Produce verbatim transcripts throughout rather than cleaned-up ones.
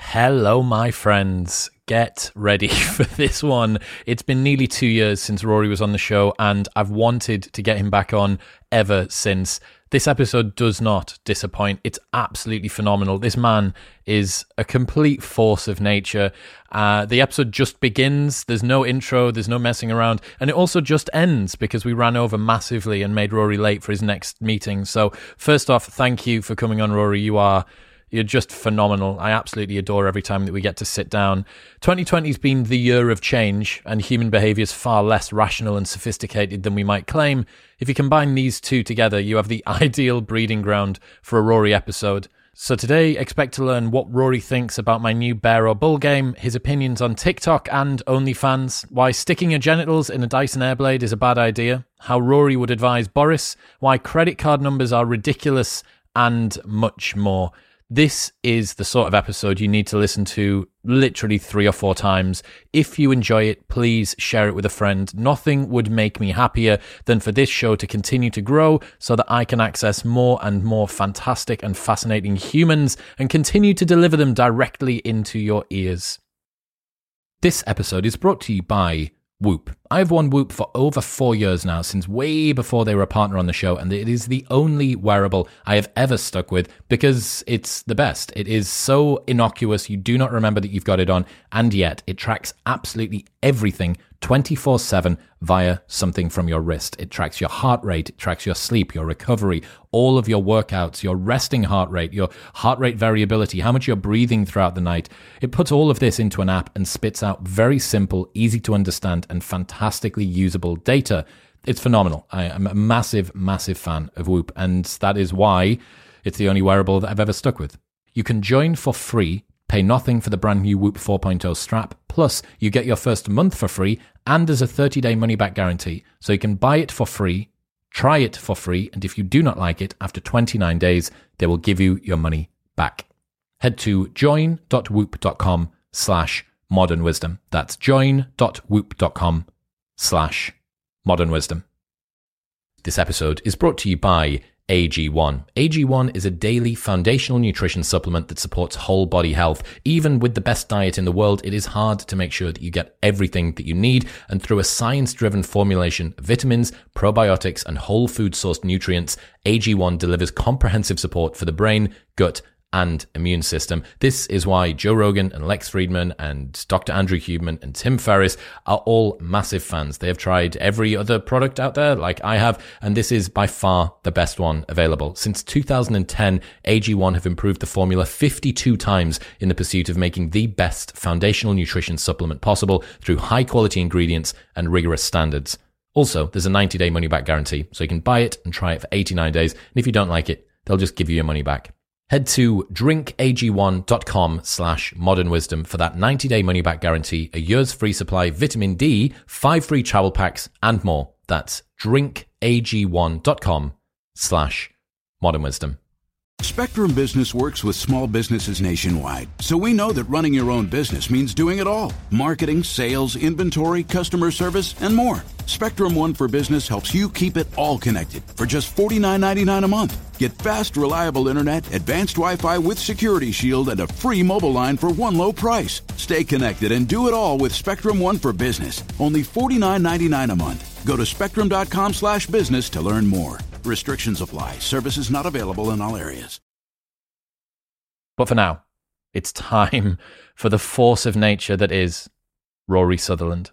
Hello, my friends. Get ready for this one. It's been nearly two years since Rory was on the show, and I've wanted to get him back on ever since. This episode does not disappoint. It's absolutely phenomenal. This man is a complete force of nature. Uh, the episode just begins. There's no intro. There's no messing around. And it also just ends because we ran over massively and made Rory late for his next meeting. So first off, thank you for coming on, Rory. You are... You're just phenomenal. I absolutely adore every time that we get to sit down. twenty twenty's been the year of change, and human behaviour is far less rational and sophisticated than we might claim. If you combine these two together, you have the ideal breeding ground for a Rory episode. So today, expect to learn what Rory thinks about my new Bear or Bull game, his opinions on TikTok and OnlyFans, why sticking your genitals in a Dyson Airblade is a bad idea, how Rory would advise Boris, why credit card numbers are ridiculous, and much more. This is the sort of episode you need to listen to literally three or four times. If you enjoy it, please share it with a friend. Nothing would make me happier than for this show to continue to grow so that I can access more and more fantastic and fascinating humans and continue to deliver them directly into your ears. This episode is brought to you by Whoop. I've worn Whoop for over four years now, since way before they were a partner on the show, and it is the only wearable I have ever stuck with because it's the best. It is so innocuous, you do not remember that you've got it on, and yet it tracks absolutely everything twenty-four seven via something from your wrist. It tracks your heart rate, it tracks your sleep, your recovery, all of your workouts, your resting heart rate, your heart rate variability, how much you're breathing throughout the night. It puts all of this into an app and spits out very simple, easy to understand, and fantastically usable data. It's phenomenal. I am a massive, massive fan of Whoop, and that is why it's the only wearable that I've ever stuck with. You can join for free, pay nothing for the brand new Whoop four point oh strap, plus you get your first month for free, and there's a thirty-day money-back guarantee. So you can buy it for free, try it for free, and if you do not like it, after twenty-nine days, they will give you your money back. Head to join.whoop.com slash modern wisdom. That's join.whoop.com slash modern wisdom. This episode is brought to you by A G one. A G one is a daily foundational nutrition supplement that supports whole body health. Even with the best diet in the world, it is hard to make sure that you get everything that you need, and through a science-driven formulation of vitamins, probiotics, and whole food sourced nutrients, A G one delivers comprehensive support for the brain, gut, and immune system. This is why Joe Rogan and Lex Fridman and Doctor Andrew Huberman and Tim Ferriss are all massive fans. They have tried every other product out there, like I have, and this is by far the best one available. Since two thousand ten, A G one have improved the formula fifty-two times in the pursuit of making the best foundational nutrition supplement possible through high-quality ingredients and rigorous standards. Also, there's a ninety-day money-back guarantee, so you can buy it and try it for eighty-nine days, and if you don't like it, they'll just give you your money back. Head to drinkag1.com slash modern wisdom for that ninety-day money-back guarantee, a year's free supply, vitamin D, five free travel packs, and more. That's drinkag1.com slash modern wisdom. Spectrum Business works with small businesses nationwide, so we know that running your own business means doing it all. Marketing, sales, inventory, customer service, and more. Spectrum One for Business helps you keep it all connected for just forty-nine ninety-nine a month. Get fast, reliable internet, advanced Wi-Fi with Security Shield, and a free mobile line for one low price. Stay connected and do it all with Spectrum One for Business. Only forty-nine ninety-nine a month. Go to spectrum.com slash business to learn more. Restrictions apply. Services not available in all areas. But for now, it's time for the force of nature that is Rory Sutherland.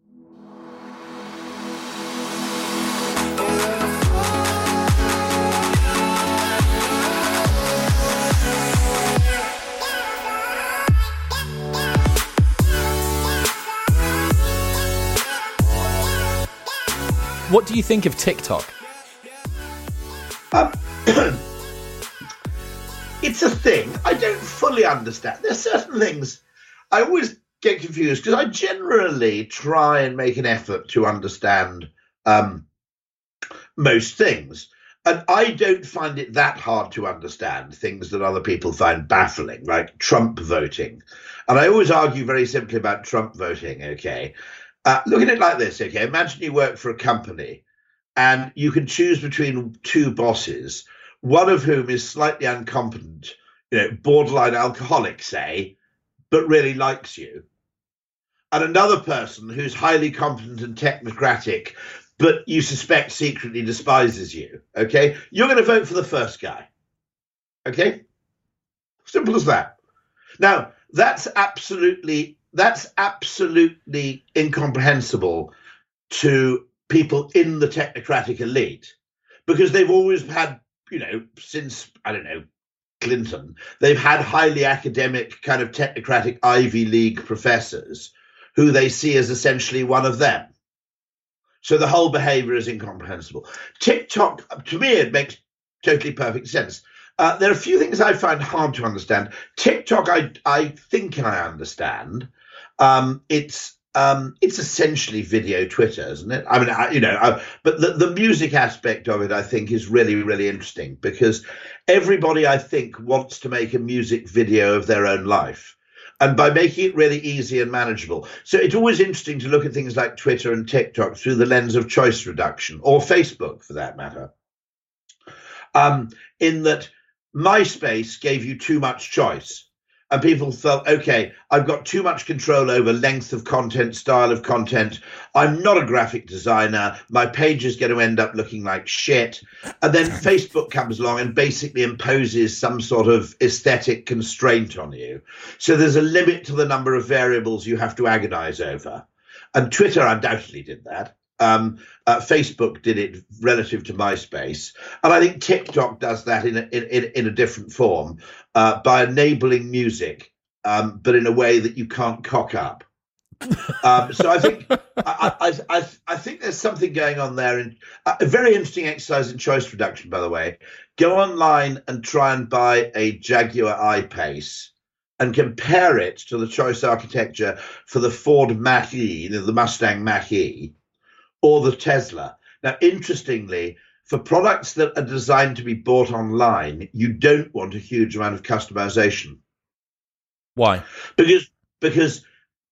What do you think of TikTok? Um, it's a thing. I don't fully understand. There's certain things I always get confused because I generally try and make an effort to understand um, most things. And I don't find it that hard to understand things that other people find baffling, like Trump voting. And I always argue very simply about Trump voting, okay? Uh, look at it like this, okay? Imagine you work for a company and you can choose between two bosses, one of whom is slightly incompetent, you know, borderline alcoholic, say, but really likes you, and another person who's highly competent and technocratic, but you suspect secretly despises you, okay, you're going to vote for the first guy. Okay? Simple as that. Now, that's absolutely that's absolutely incomprehensible to people in the technocratic elite, because they've always had, you know, since, I don't know, Clinton, they've had highly academic kind of technocratic Ivy League professors who they see as essentially one of them. So the whole behavior is incomprehensible. TikTok, to me, it makes totally perfect sense. Uh, there are a few things I find hard to understand. TikTok, I I think I understand. Um, it's um, it's essentially video Twitter, isn't it? I mean, I, you know, I, but the, the music aspect of it, I think, is really, really interesting, because everybody, I think, wants to make a music video of their own life, and by making it really easy and manageable. So it's always interesting to look at things like Twitter and TikTok through the lens of choice reduction, or Facebook for that matter, um, in that MySpace gave you too much choice. And people felt, okay, I've got too much control over length of content, style of content. I'm not a graphic designer. My page is going to end up looking like shit. And then Facebook comes along and basically imposes some sort of aesthetic constraint on you. So there's a limit to the number of variables you have to agonize over. And Twitter undoubtedly did that. Um, uh, Facebook did it relative to MySpace, and I think TikTok does that in a, in, in a different form uh, by enabling music, um, but in a way that you can't cock up. Um, so I think I, I, I, I think there's something going on there. In, a very interesting exercise in choice reduction, by the way. Go online and try and buy a Jaguar I-Pace and compare it to the choice architecture for the Ford Mach-E, the Mustang Mach-E, or the Tesla. Now, interestingly, for products that are designed to be bought online, you don't want a huge amount of customization. Why? Because because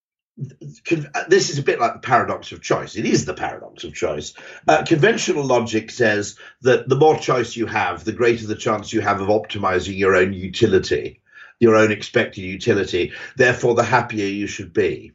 this is a bit like the paradox of choice. It is the paradox of choice. Uh, conventional logic says that the more choice you have, the greater the chance you have of optimizing your own utility, your own expected utility. Therefore, the happier you should be.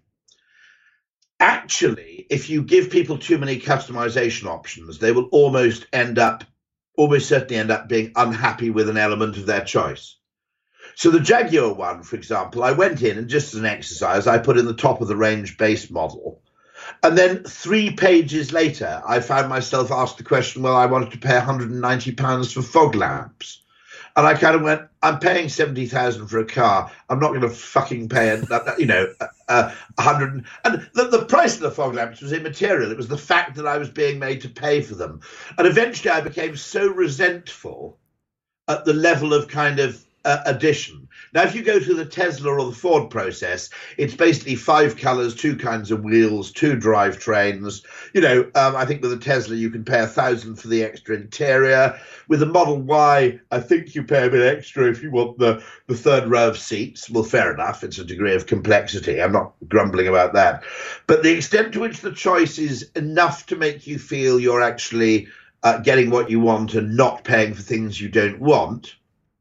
Actually, if you give people too many customization options, they will almost end up, almost certainly end up being unhappy with an element of their choice. So the Jaguar one, for example, I went in and just as an exercise, I put in the top of the range base model. And then three pages later, I found myself asked the question, well, I wanted to pay one hundred ninety pounds for fog lamps. And I kind of went, I'm paying seventy thousand for a car. I'm not going to fucking pay, a, you know, a, a hundred. And the, the price of the fog lamps was immaterial. It was the fact that I was being made to pay for them. And eventually I became so resentful at the level of kind of uh, addition. Now, if you go through the Tesla or the Ford process, it's basically five colors, two kinds of wheels, two drivetrains. You know, um, I think with the Tesla, you can pay a thousand for the extra interior. With the Model Y, I think you pay a bit extra if you want the, the third row of seats. Well, fair enough. It's a degree of complexity. I'm not grumbling about that. But the extent to which the choice is enough to make you feel you're actually uh, getting what you want and not paying for things you don't want,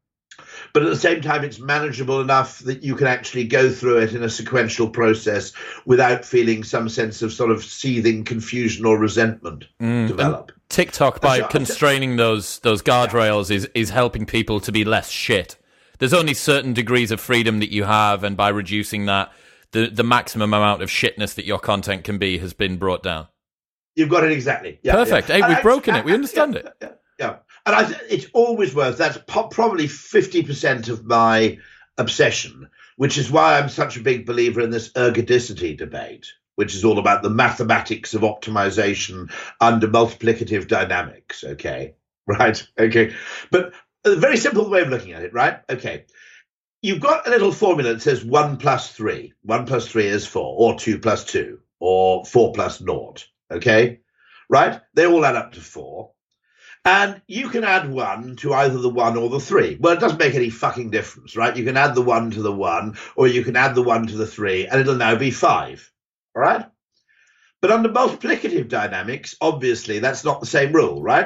but at the same time, it's manageable enough that you can actually go through it in a sequential process without feeling some sense of sort of seething confusion or resentment mm. develop. And TikTok, by so, constraining those those guardrails, yeah. is, is helping people to be less shit. There's only certain degrees of freedom that you have, and by reducing that, the, the maximum amount of shitness that your content can be has been brought down. You've got it exactly. Yeah, Perfect. Yeah. Hey, we've I, broken I, it. We understand yeah, it. Yeah, yeah. And I th- it's always worth, that's po- probably fifty percent of my obsession, which is why I'm such a big believer in this ergodicity debate, which is all about the mathematics of optimization under multiplicative dynamics. Okay, right? Okay. But a very simple way of looking at it, right? Okay. You've got a little formula that says one plus three. One plus three is four, or two plus two, or four plus naught. Okay, right? They all add up to four. And you can add one to either the one or the three. Well, it doesn't make any fucking difference, right? You can add the one to the one, or you can add the one to the three, and it'll now be five. All right? But under multiplicative dynamics, obviously, that's not the same rule, right?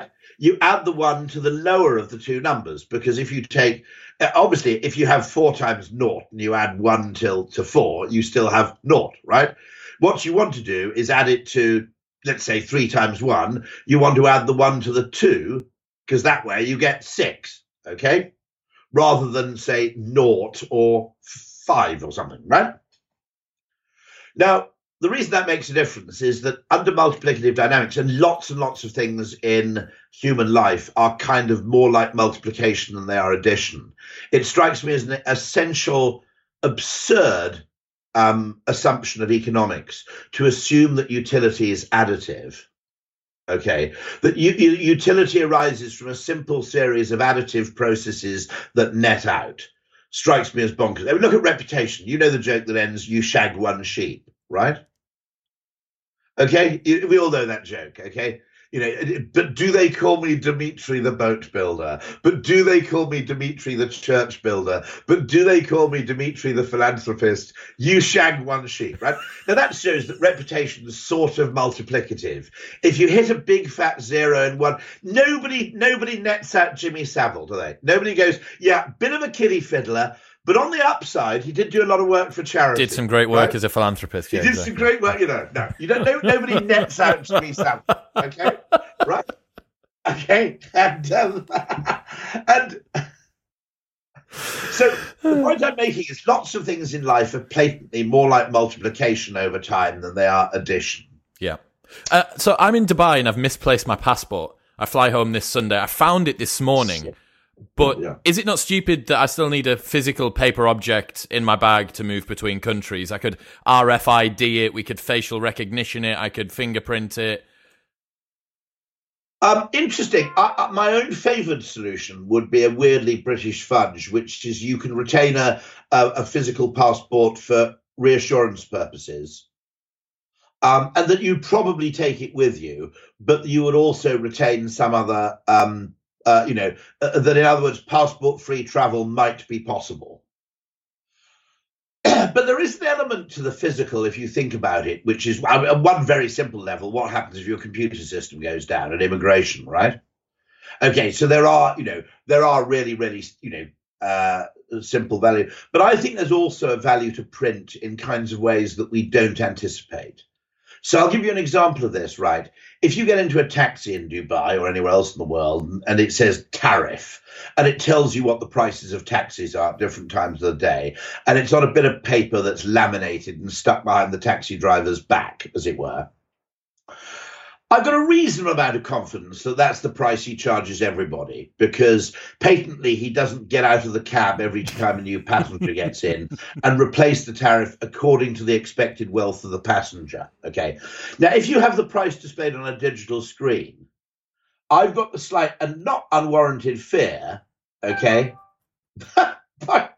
you add the one to the lower of the two numbers, because if you take, obviously, if you have four times naught and you add one till to four, you still have naught, right? What you want to do is add it to, let's say, three times one. You want to add the one to the two, because that way you get six, okay? Rather than, say, naught or five or something, right? Now, the reason that makes a difference is that under multiplicative dynamics, and lots and lots of things in human life are kind of more like multiplication than they are addition. It strikes me as an essential, absurd um, assumption of economics to assume that utility is additive. Okay, that u- utility arises from a simple series of additive processes that net out. Strikes me as bonkers. I mean, look at reputation. You know the joke that ends, you shag one sheep, right? Okay, we all know that joke, okay? You know, but do they call me Dimitri the boat builder? But do they call me Dimitri the church builder? But do they call me Dimitri the philanthropist? You shag one sheep, right? Now that shows that reputation is sort of multiplicative. If you hit a big fat zero in one, nobody nobody nets out Jimmy Savile, do they? Nobody goes, yeah, bit of a kiddie fiddler, but on the upside, he did do a lot of work for charity. Did some great work right? as a philanthropist. He Yeah, did exactly. some great work, you know. No, you don't. No, nobody nets out Jimmy Savile. Okay, right? Okay, and um, and so the point I'm making is lots of things in life are patently more like multiplication over time than they are addition. Yeah. Uh, so I'm in Dubai and I've misplaced my passport. I fly home this Sunday. I found it this morning. Shit. But Yeah. is it not stupid that I still need a physical paper object in my bag to move between countries? I could R F I D it, we could facial recognition it, I could fingerprint it. Um, interesting. I, I, my own favoured solution would be a weirdly British fudge, which is you can retain a, a, a physical passport for reassurance purposes. Um, and that you probably take it with you, but you would also retain some other um, Uh, you know, uh, that in other words, passport-free travel might be possible. But there is an element to the physical, if you think about it, which is I mean, at one very simple level, what happens if your computer system goes down at immigration, right? Okay, so there are, you know, there are really, really, you know, uh, simple value. But I think there's also a value to print in kinds of ways that we don't anticipate. So I'll give you an example of this, right? If you get into a taxi in Dubai or anywhere else in the world and it says tariff and it tells you what the prices of taxis are at different times of the day, and it's on a bit of paper that's laminated and stuck behind the taxi driver's back, as it were, I've got a reasonable amount of confidence that that's the price he charges everybody, because patently he doesn't get out of the cab every time a new passenger gets in and replace the tariff according to the expected wealth of the passenger. Okay. Now, if you have the price displayed on a digital screen, I've got the slight and not unwarranted fear, okay? but,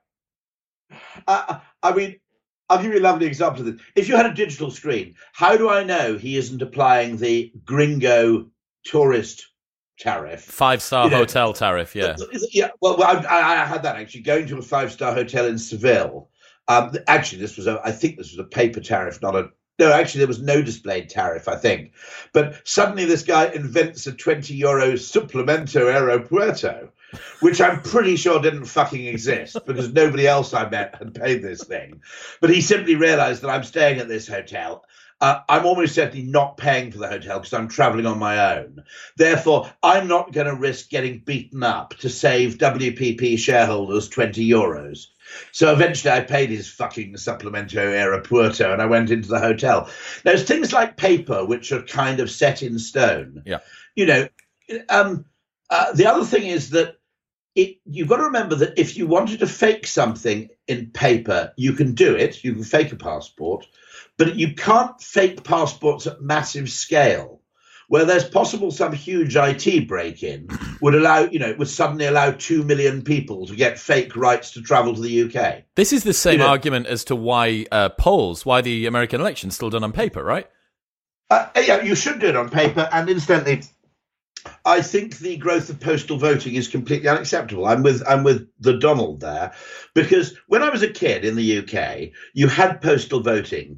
uh, I mean, I'll give you a lovely example of this. If you had a digital screen, how do I know he isn't applying the gringo tourist tariff? Five-star You know, hotel tariff, yeah. Yeah, well, well I, I had that actually, going to a five-star hotel in Seville. Um, actually, this was a, I think this was a paper tariff, not a, no, actually there was no displayed tariff, I think. But suddenly this guy invents a twenty euro supplemento aeropuerto, which I'm pretty sure didn't fucking exist because nobody else I met had paid this thing. But he simply realized that I'm staying at this hotel. Uh, I'm almost certainly not paying for the hotel because I'm traveling on my own. Therefore, I'm not going to risk getting beaten up to save W P P shareholders twenty euros. So eventually I paid his fucking supplemento aeropuerto and I went into the hotel. There's things like paper, which are kind of set in stone. Yeah. You know, um, uh, the other thing is that It, you've got to remember that if you wanted to fake something in paper, you can do it. You can fake a passport, but you can't fake passports at massive scale, where there's possible some huge I T break-in would allow, you know, would suddenly allow two million people to get fake rights to travel to the U K. This is the same You know, argument as to why uh, polls, why the American election's still done on paper, right? Uh, yeah, you should do it on paper. And incidentally, I think the growth of postal voting is completely unacceptable. I'm with I'm with the Donald there, because when I was a kid in the U K, you had postal voting,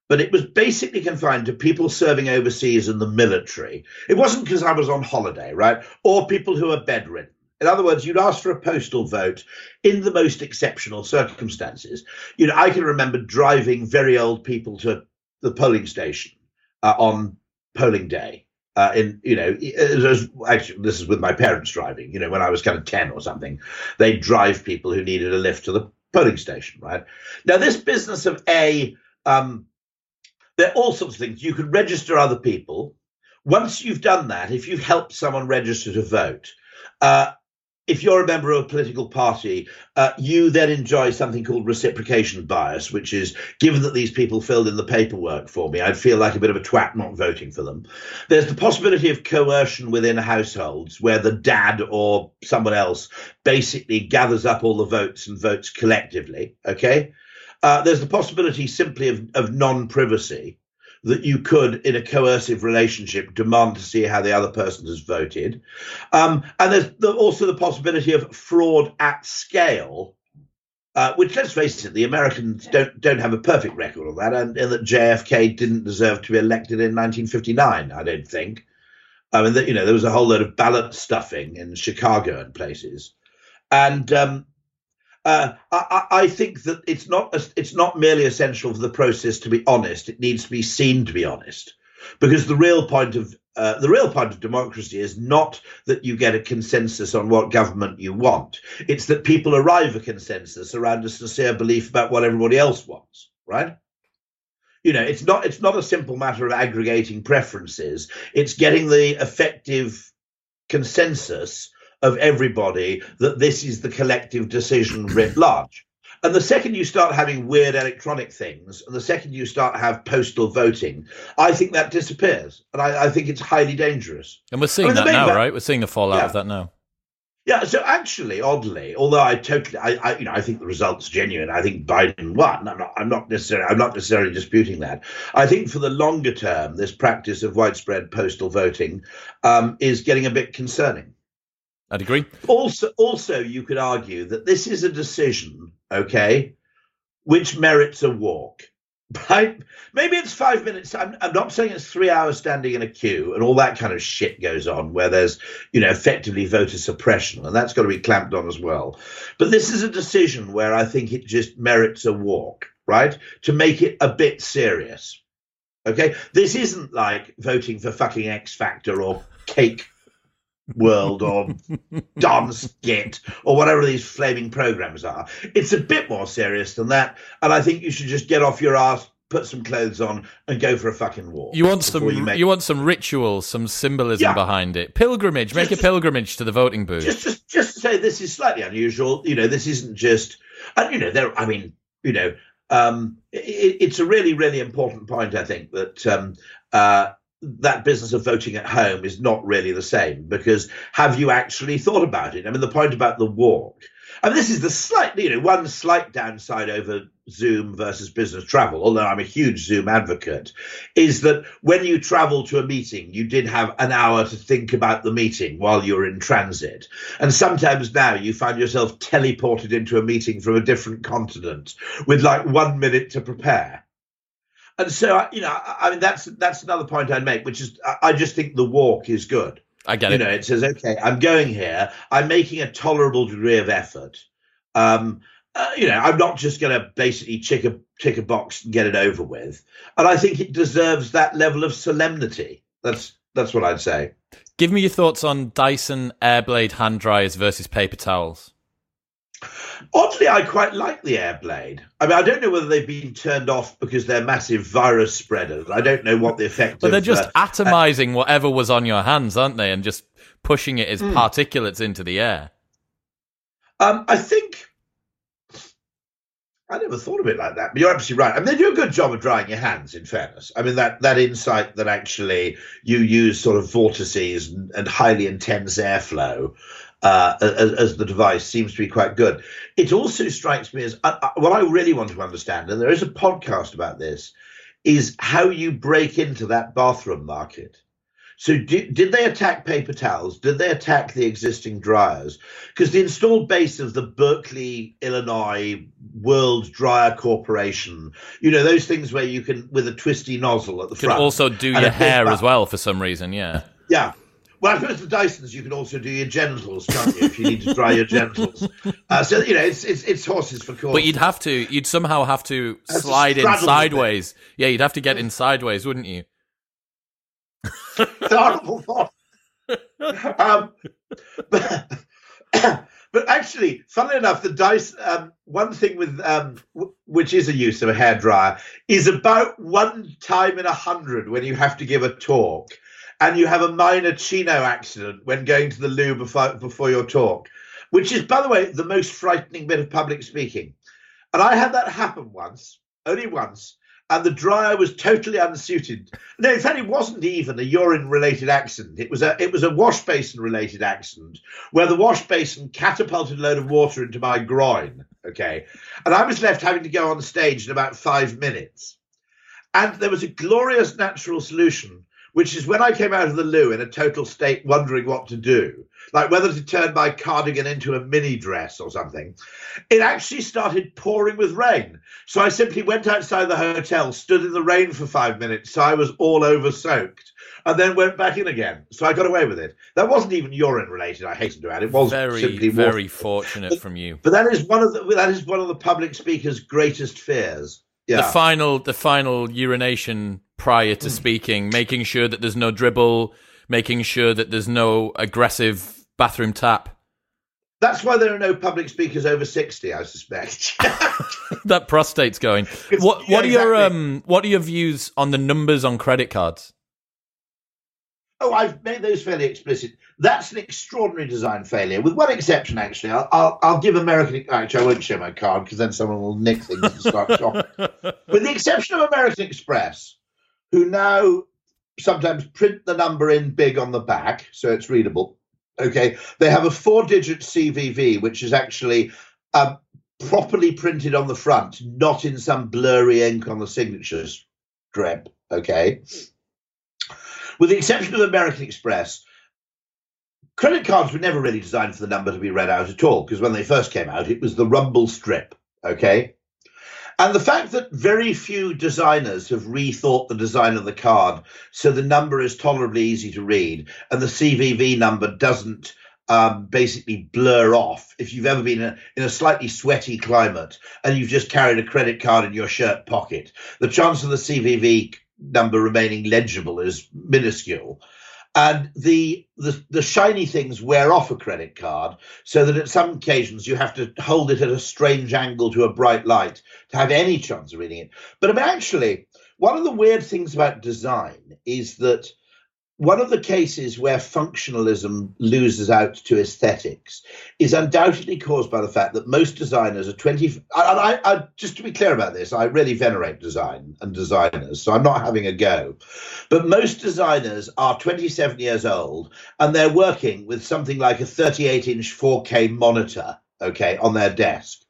but it was basically confined to people serving overseas in the military. It wasn't because I was on holiday, right? Or people who are bedridden. In other words, you'd ask for a postal vote in the most exceptional circumstances. You know, I can remember driving very old people to the polling station uh, on polling day. Uh, in you know, it was, actually, this is with my parents driving. You know, when I was kind of ten or something, they'd drive people who needed a lift to the polling station. Right now, this business of a um, there are all sorts of things. You could register other people. Once you've done that, if you've helped someone register to vote, uh, if you're a member of a political party, uh, you then enjoy something called reciprocation bias, which is, given that these people filled in the paperwork for me, I'd feel like a bit of a twat not voting for them. There's the possibility of coercion within households where the dad or someone else basically gathers up all the votes and votes collectively, okay? Uh, there's the possibility simply of, of non-privacy, that you could, in a coercive relationship, demand to see how the other person has voted. Um, and there's the, also the possibility of fraud at scale, uh, which, let's face it, the Americans don't don't have a perfect record of that, and, and that J F K didn't deserve to be elected in nineteen fifty-nine, I don't think. I mean, the, you know, there was a whole load of ballot stuffing in Chicago and places. And um, Uh, I, I think that it's not it's not merely essential for the process to be honest. It needs to be seen to be honest, because the real point of uh, the real point of democracy is not that you get a consensus on what government you want. It's that people arrive at consensus around a sincere belief about what everybody else wants. Right? You know, it's not it's not a simple matter of aggregating preferences. It's getting the effective consensus of everybody that this is the collective decision writ large. And the second you start having weird electronic things, and the second you start to have postal voting, I think that disappears. And I, I think it's highly dangerous. And we're seeing I mean, that now, va- right? We're seeing the fallout yeah. of that now. Yeah, so actually, oddly, although I totally, I, I, you know, I think the result's genuine. I think Biden won. I'm not, I'm not necessarily, I'm not necessarily disputing that. I think for the longer term, this practice of widespread postal voting um, is getting a bit concerning. I'd agree. Also, also, you could argue that this is a decision, okay, which merits a walk, right? Maybe it's five minutes. I'm, I'm not saying it's three hours standing in a queue and all that kind of shit goes on where there's, you know, effectively voter suppression, and that's got to be clamped on as well. But this is a decision where I think it just merits a walk, right, to make it a bit serious, okay? This isn't like voting for fucking X Factor or Cake World or Dance Get or whatever these flaming programs are. It's a bit more serious than that, and I think you should just get off your ass, put some clothes on, and go for a fucking walk. You want some you, make... you want some ritual, some symbolism yeah. behind it. Pilgrimage, make just, a pilgrimage to the voting booth. Just, just, just to say this is slightly unusual. You know, this isn't just, and you know, there. I mean, you know, um, it, it's a really, really important point. I think that. Um, uh, that business of voting at home is not really the same, because have you actually thought about it? I mean, the point about the walk, and this is the slight, you know, one slight downside over Zoom versus business travel, although I'm a huge Zoom advocate, is that when you travel to a meeting, you did have an hour to think about the meeting while you were in transit. And sometimes now you find yourself teleported into a meeting from a different continent with like one minute to prepare. And so, you know, I mean, that's that's another point I'd make, which is I just think the walk is good. I get it. You know, it says, OK, I'm going here. I'm making a tolerable degree of effort. Um, uh, you know, I'm not just going to basically tick a, tick a box and get it over with. And I think it deserves that level of solemnity. That's that's what I'd say. Give me your thoughts on Dyson Airblade hand dryers versus paper towels. Oddly, I quite like the Airblade. I mean, I don't know whether they've been turned off because they're massive virus spreaders. I don't know what the effect but of... But they're just uh, atomizing uh, whatever was on your hands, aren't they? And just pushing it as mm. particulates into the air. Um, I think... I never thought of it like that, but you're absolutely right. I mean, they do a good job of drying your hands, in fairness. I mean, that, that insight that actually you use sort of vortices and, and highly intense airflow Uh, as, as the device seems to be quite good. It also strikes me as uh, uh, what I really want to understand, and there is a podcast about this, is how you break into that bathroom market. So did, did they attack paper towels? Did they attack the existing dryers? Because the installed base of the Berkeley, Illinois World Dryer Corporation, you know, those things where you can, with a twisty nozzle at the can front. Can also do your hair as well for some reason, yeah. Yeah. Well, I suppose the Dysons, you can also do your genitals, can't you, if you need to dry your genitals. Uh, so, you know, it's, it's it's horses for courses. But you'd have to, you'd somehow have to have slide to in sideways. Yeah, you'd have to get in sideways, wouldn't you? Horrible thought. um, but, but actually, funnily enough, the dice. Um, one thing with um, w- which is a use of a hairdryer is about one time in a hundred when you have to give a talk, and you have a minor chino accident when going to the loo before before your talk, which is, by the way, the most frightening bit of public speaking. And I had that happen once, only once. And the dryer was totally unsuited. No, in fact, it wasn't even a urine-related accident. It was a it was a wash basin-related accident where the wash basin catapulted a load of water into my groin. Okay, and I was left having to go on stage in about five minutes. And there was a glorious natural solution, which is when I came out of the loo in a total state, wondering what to do, like whether to turn my cardigan into a mini dress or something. It actually started pouring with rain. So I simply went outside the hotel, stood in the rain for five minutes, so I was all over soaked, and then went back in again. So I got away with it. That wasn't even urine related, I hasten to add. It was very, simply very water. fortunate but, from you. But that is one of the that is one of the public speaker's greatest fears. Yeah. The final, the final urination prior to mm. speaking, making sure that there's no dribble, making sure that there's no aggressive bathroom tap. That's why there are no public speakers over sixty, I suspect. That prostate's going. What, yeah, what are your exactly. um? What are your views on the numbers on credit cards? Oh, I've made those fairly explicit. That's an extraordinary design failure, with one exception, actually. I'll, I'll, I'll give American... Actually, I won't show my card, because then someone will nick things and start shopping. With the exception of American Express, who now sometimes print the number in big on the back, so it's readable. Okay, they have a four-digit C V V, which is actually um, properly printed on the front, not in some blurry ink on the signature strip. Okay. With the exception of American Express, credit cards were never really designed for the number to be read out at all, because when they first came out, it was the rumble strip, okay? And the fact that very few designers have rethought the design of the card so the number is tolerably easy to read and the C V V number doesn't um, basically blur off. If you've ever been in a, in a slightly sweaty climate and you've just carried a credit card in your shirt pocket, the chance of the C V V number remaining legible is minuscule. And the, the the shiny things wear off a credit card, so that at some occasions you have to hold it at a strange angle to a bright light to have any chance of reading it. But actually, one of the weird things about design is that one of the cases where functionalism loses out to aesthetics is undoubtedly caused by the fact that most designers are twenty. And I, I, just to be clear about this, I really venerate design and designers, so I'm not having a go. But most designers are twenty-seven years old and they're working with something like a thirty-eight inch four K monitor, okay, on their desk.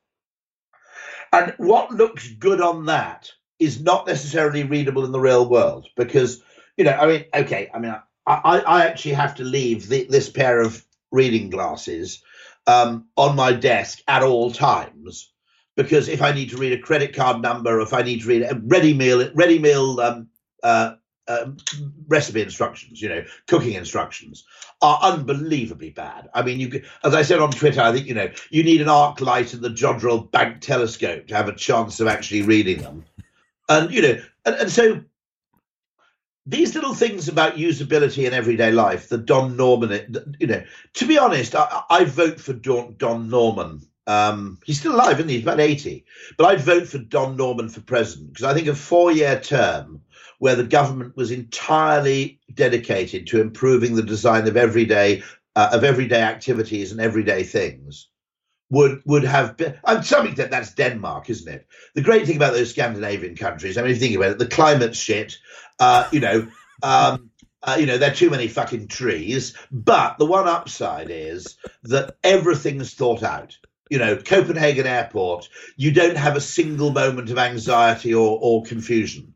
And what looks good on that is not necessarily readable in the real world, because, you know, I mean, okay, I mean, I, I actually have to leave the, this pair of reading glasses um, on my desk at all times, because if I need to read a credit card number, or if I need to read a ready meal, ready meal um, uh, uh, recipe instructions, you know, cooking instructions are unbelievably bad. I mean, you could, as I said on Twitter, I think, you know, you need an arc light and the Jodrell bank telescope to have a chance of actually reading them. And, you know, and, and so these little things about usability in everyday life, the Don Norman, you know, to be honest, I, I vote for Don, Don Norman. Um, he's still alive, isn't he? He's about eighty. But I'd vote for Don Norman for president, because I think a four-year term where the government was entirely dedicated to improving the design of everyday uh, of everyday activities and everyday things would would have been, and to some extent that's Denmark, isn't it? The great thing about those Scandinavian countries, I mean, if you think about it, the climate's shit, uh, you know, um, uh, you know, there are too many fucking trees, but the one upside is that everything's thought out. You know, Copenhagen Airport, you don't have a single moment of anxiety or, or confusion.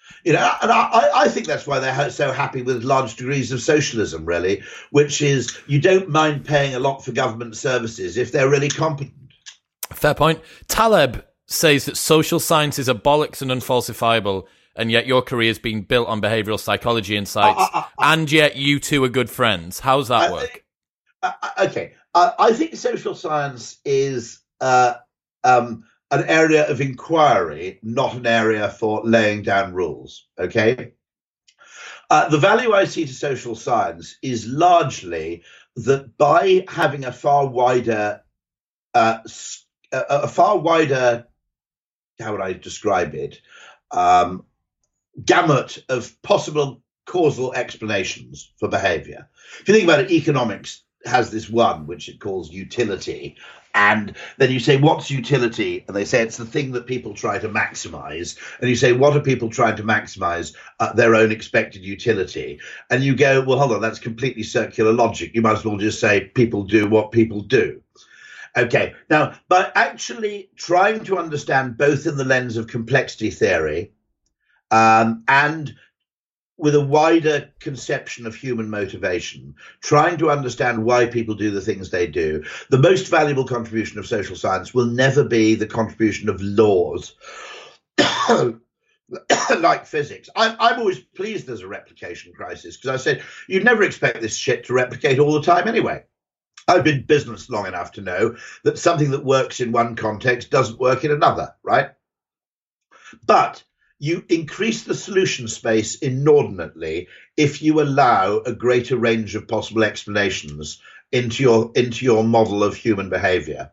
You know, and I, I think that's why they're so happy with large degrees of socialism, really, which is you don't mind paying a lot for government services if they're really competent. Fair point. Taleb says that social sciences are bollocks and unfalsifiable, and yet your career is being built on behavioural psychology insights, uh, uh, uh, and yet you two are good friends. How's that uh, work? Uh, okay. Uh, I think social science is uh, um, an area of inquiry, not an area for laying down rules, okay? Uh, the value I see to social science is largely that by having a far wider, uh, a, a far wider, how would I describe it, um, gamut of possible causal explanations for behavior. If you think about it, economics has this one, which it calls utility. And then you say, what's utility? And they say it's the thing that people try to maximize. And you say, what are people trying to maximize? Uh, their own expected utility. And you go, well, hold on, that's completely circular logic. You might as well just say people do what people do. Okay, now, by actually trying to understand both in the lens of complexity theory um, and with a wider conception of human motivation, trying to understand why people do the things they do, the most valuable contribution of social science will never be the contribution of laws like physics. I'm, I'm always pleased there's a replication crisis, because I said you'd never expect this shit to replicate all the time anyway. I've been in business long enough to know that something that works in one context doesn't work in another, right? But you increase the solution space inordinately if you allow a greater range of possible explanations into your into your model of human behavior.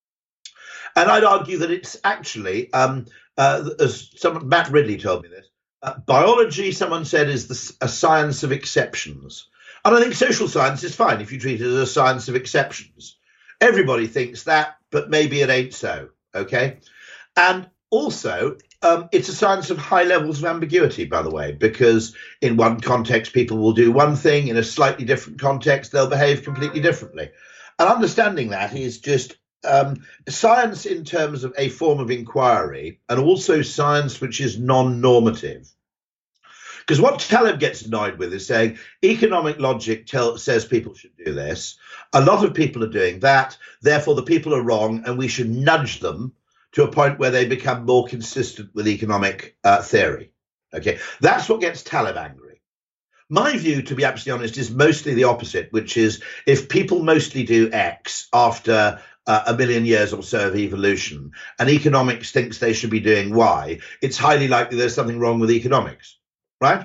And I'd argue that it's actually, um, uh, as someone, Matt Ridley told me this, uh, biology, someone said, is the, a science of exceptions. And I think social science is fine if you treat it as a science of exceptions. Everybody thinks that, but maybe it ain't so, okay? And also, um, it's a science of high levels of ambiguity, by the way, because in one context, people will do one thing. In a slightly different context, they'll behave completely differently. And understanding that is just um, science in terms of a form of inquiry, and also science which is non-normative. Because what Taleb gets annoyed with is saying economic logic tell, says people should do this. A lot of people are doing that. Therefore, the people are wrong, and we should nudge them to a point where they become more consistent with economic uh, theory. Okay, that's what gets Taleb angry. My view, to be absolutely honest, is mostly the opposite, which is if people mostly do X after uh, a million years or so of evolution, and economics thinks they should be doing Y, it's highly likely there's something wrong with economics. Right?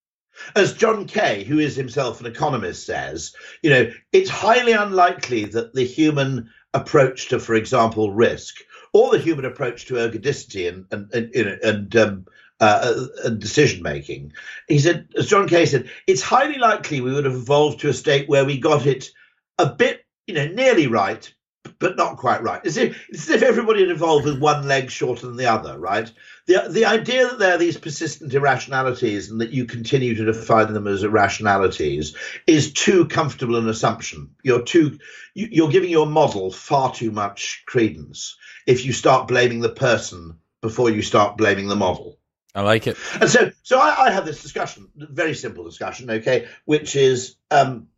As John Kay, who is himself an economist, says, you know, it's highly unlikely that the human approach to, for example, risk, or the human approach to ergodicity and and and, and, um, uh, and decision making, he said, as John Kay said, it's highly likely we would have evolved to a state where we got it a bit, you know, nearly right, but not quite right. It's as if, it's as if everybody had evolved with one leg shorter than the other, right? The, the idea that there are these persistent irrationalities and that you continue to define them as irrationalities is too comfortable an assumption. You're too, you, you're giving your model far too much credence if you start blaming the person before you start blaming the model. I like it. And so, so I, I have this discussion, very simple discussion, okay, which is um,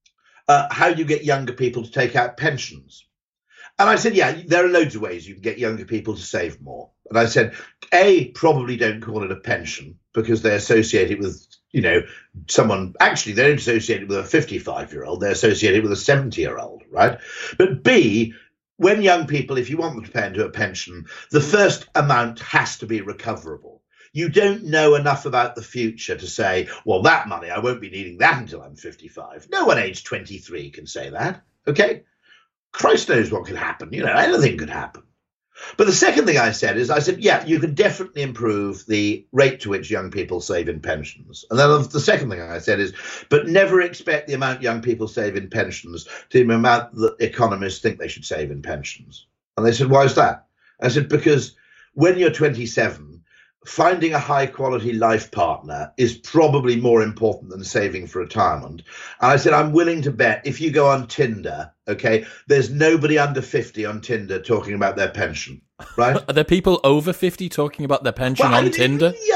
uh, how you get younger people to take out pensions. And I said, yeah, there are loads of ways you can get younger people to save more. And I said, A, probably don't call it a pension because they associate it with, you know, someone, actually, they don't associate it with a fifty-five-year-old, they're associated with a seventy-year-old, right? But B, when young people, if you want them to pay into a pension, the first amount has to be recoverable. You don't know enough about the future to say, well, that money, I won't be needing that until I'm fifty-five. No one aged twenty-three can say that, okay? Christ knows what could happen. You know, anything could happen. But the second thing I said is, I said, yeah, you can definitely improve the rate to which young people save in pensions. And then the second thing I said is, but never expect the amount young people save in pensions to the amount that economists think they should save in pensions. And they said, why is that? I said, because when you're twenty-seven, finding a high quality life partner is probably more important than saving for retirement. And I said, I'm willing to bet if you go on Tinder, okay, there's nobody under fifty on Tinder talking about their pension, right? Are there people over fifty talking about their pension well, on I mean, Tinder? Yeah,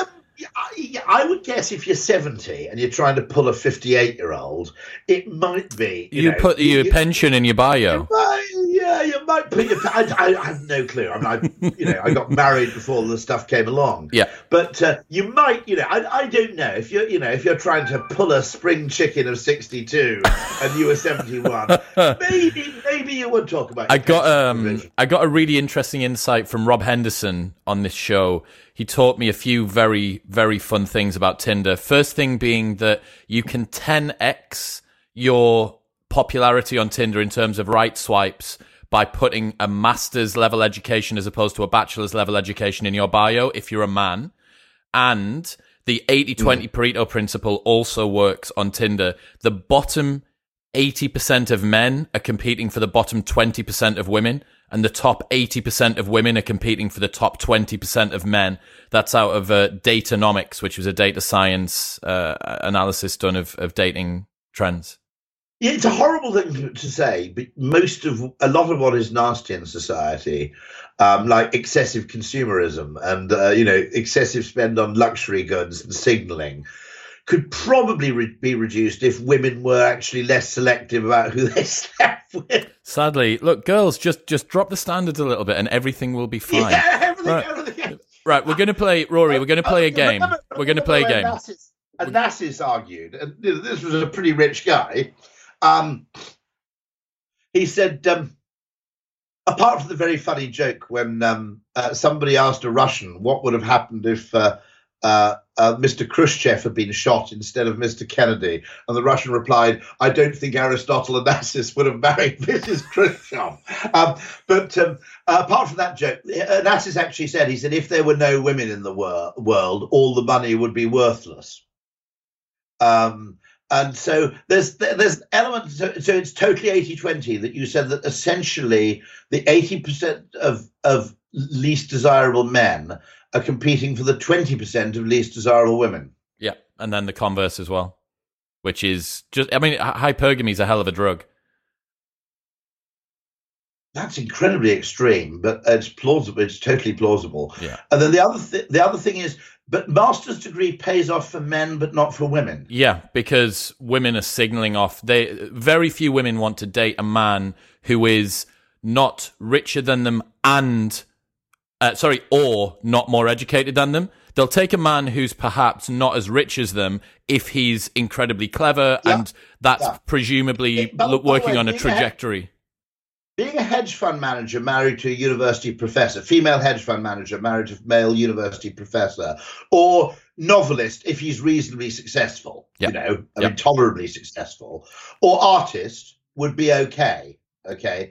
I, I would guess if you're seventy and you're trying to pull a fifty-eight-year-old, it might be. You, you know, put your you, pension in your bio. You might, yeah, you might put your. I, I, I have no clue. I mean, I, you know, I got married before the stuff came along. Yeah, but uh, you might, you know, I, I don't know if you're, you know, if you're trying to pull a spring chicken of sixty-two and you were seventy-one, maybe, maybe you would talk about. I got um, I got a really interesting insight from Rob Henderson on this show. He taught me a few very, very fun things about Tinder. First thing being that you can ten x your popularity on Tinder in terms of right swipes by putting a master's level education as opposed to a bachelor's level education in your bio if you're a man. And the eighty twenty mm. Pareto principle also works on Tinder. The bottom eighty percent of men are competing for the bottom twenty percent of women, and the top eighty percent of women are competing for the top twenty percent of men. That's out of uh, Datanomics, which was a data science uh, analysis done of, of dating trends. Yeah, it's a horrible thing to say, but most of a lot of what is nasty in society, um, like excessive consumerism and uh, you know excessive spend on luxury goods and signalling, could probably re- be reduced if women were actually less selective about who they slept with. Sadly, look, girls, just just drop the standards a little bit, and everything will be fine. Yeah, everything, right. everything. Right, we're going to play, Rory. We're going to play a game. Remember, we're going to play a game. Onassis, Onassis argued, and this was a pretty rich guy. Um, he said, um, apart from the very funny joke when um, uh, somebody asked a Russian what would have happened if uh, uh, uh, Mister Khrushchev had been shot instead of Mister Kennedy, and the Russian replied, I don't think Aristotle Onassis would have married Missus Khrushchev. Um, but um, uh, apart from that joke, Onassis actually said, he said, if there were no women in the wor- world, all the money would be worthless. Um, And so there's there's an element, so, so it's totally eighty twenty that you said that essentially the eighty percent of, of least desirable men are competing for the twenty percent of least desirable women. Yeah, and then the converse as well, which is just, I mean, hypergamy is a hell of a drug. That's incredibly extreme, but it's plausible. It's totally plausible. Yeah. And then the other th- the other thing is, but master's degree pays off for men, but not for women. Yeah, because women are signaling off. They very few women want to date a man who is not richer than them and, uh, sorry, or not more educated than them. They'll take a man who's perhaps not as rich as them if he's incredibly clever, yeah. and that's yeah. presumably it, but, working way, on a trajectory. Being a hedge fund manager married to a university professor, female hedge fund manager married to a male university professor, or novelist if he's reasonably successful, yep. you know, I yep. mean, tolerably successful, or artist would be okay, okay?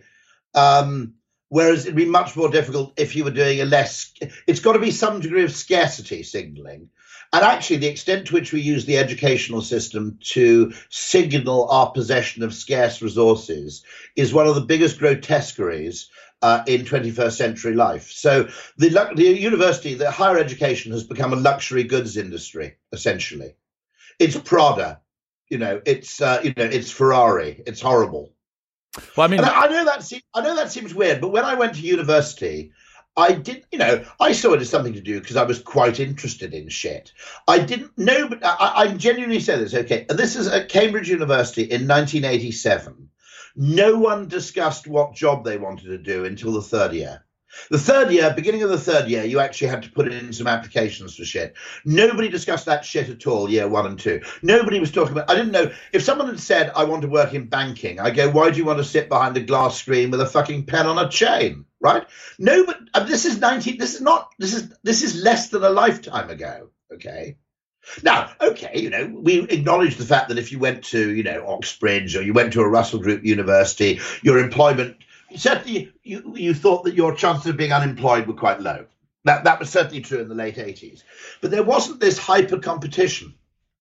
Um, whereas it'd be much more difficult if you were doing a less, it's got to be some degree of scarcity signaling. And actually, the extent to which we use the educational system to signal our possession of scarce resources is one of the biggest grotesqueries uh, in twenty-first century life. So the, the university, the higher education has become a luxury goods industry, essentially. It's Prada, you know, it's, uh, you know, it's Ferrari. It's horrible. Well, I mean, and I, I know that se- I know that seems weird, but when I went to university, I did, you know, I saw it as something to do because I was quite interested in shit. I didn't know, but I, I genuinely say this, okay, and this is at Cambridge University in nineteen eighty-seven. No one discussed what job they wanted to do until the third year. The third year, beginning of the third year, you actually had to put in some applications for shit. Nobody discussed that shit at all, year one and two. Nobody was talking about, I didn't know, if someone had said, I want to work in banking, I go, why do you want to sit behind a glass screen with a fucking pen on a chain, right? No, but uh, this is nineteen, this is not, this is, this is less than a lifetime ago, okay? Now, okay, you know, we acknowledge the fact that if you went to, you know, Oxbridge or you went to a Russell Group university, your employment, certainly you, you thought that your chances of being unemployed were quite low. That that was certainly true in the late eighties. But there wasn't this hyper competition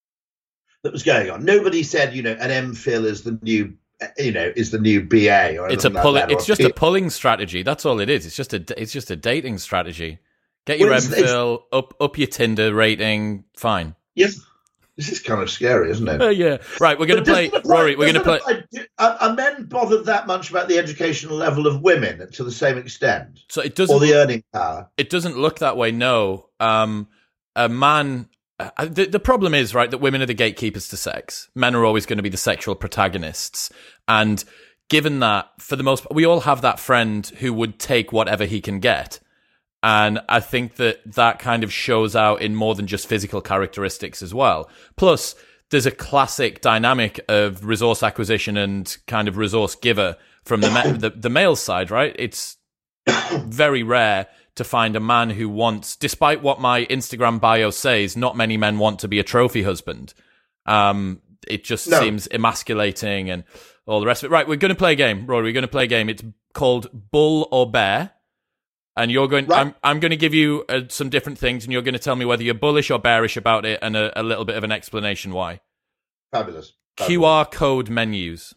that was going on. Nobody said, you know, an MPhil is the new, you know, is the new B A or it's a like pull- that, It's just a pulling strategy. That's all it is. It's just a it's just a dating strategy. Get your well, MPhil, up up your Tinder rating, fine. Yes. This is kind of scary, isn't it? Uh, yeah. Right, we're going to play, apply, Rory, we're going to play. Are, are men bothered that much about the educational level of women to the same extent? So it doesn't, or the earning power? It doesn't look that way, no. Um, a man uh, the, the problem is, right, that women are the gatekeepers to sex. Men are always going to be the sexual protagonists. And given that, for the most part, we all have that friend who would take whatever he can get. And I think that that kind of shows out in more than just physical characteristics as well. Plus, there's a classic dynamic of resource acquisition and kind of resource giver from the ma- the, the male side, right? It's very rare to find a man who wants, despite what my Instagram bio says, not many men want to be a trophy husband. Um, it just no. seems emasculating and all the rest of it. Right, we're going to play a game, Rory. We're going to play a game. It's called Bull or Bear. And you're going. Right. I'm. I'm going to give you uh, some different things, and you're going to tell me whether you're bullish or bearish about it, and a, a little bit of an explanation why. Fabulous. Fabulous. Q R code menus.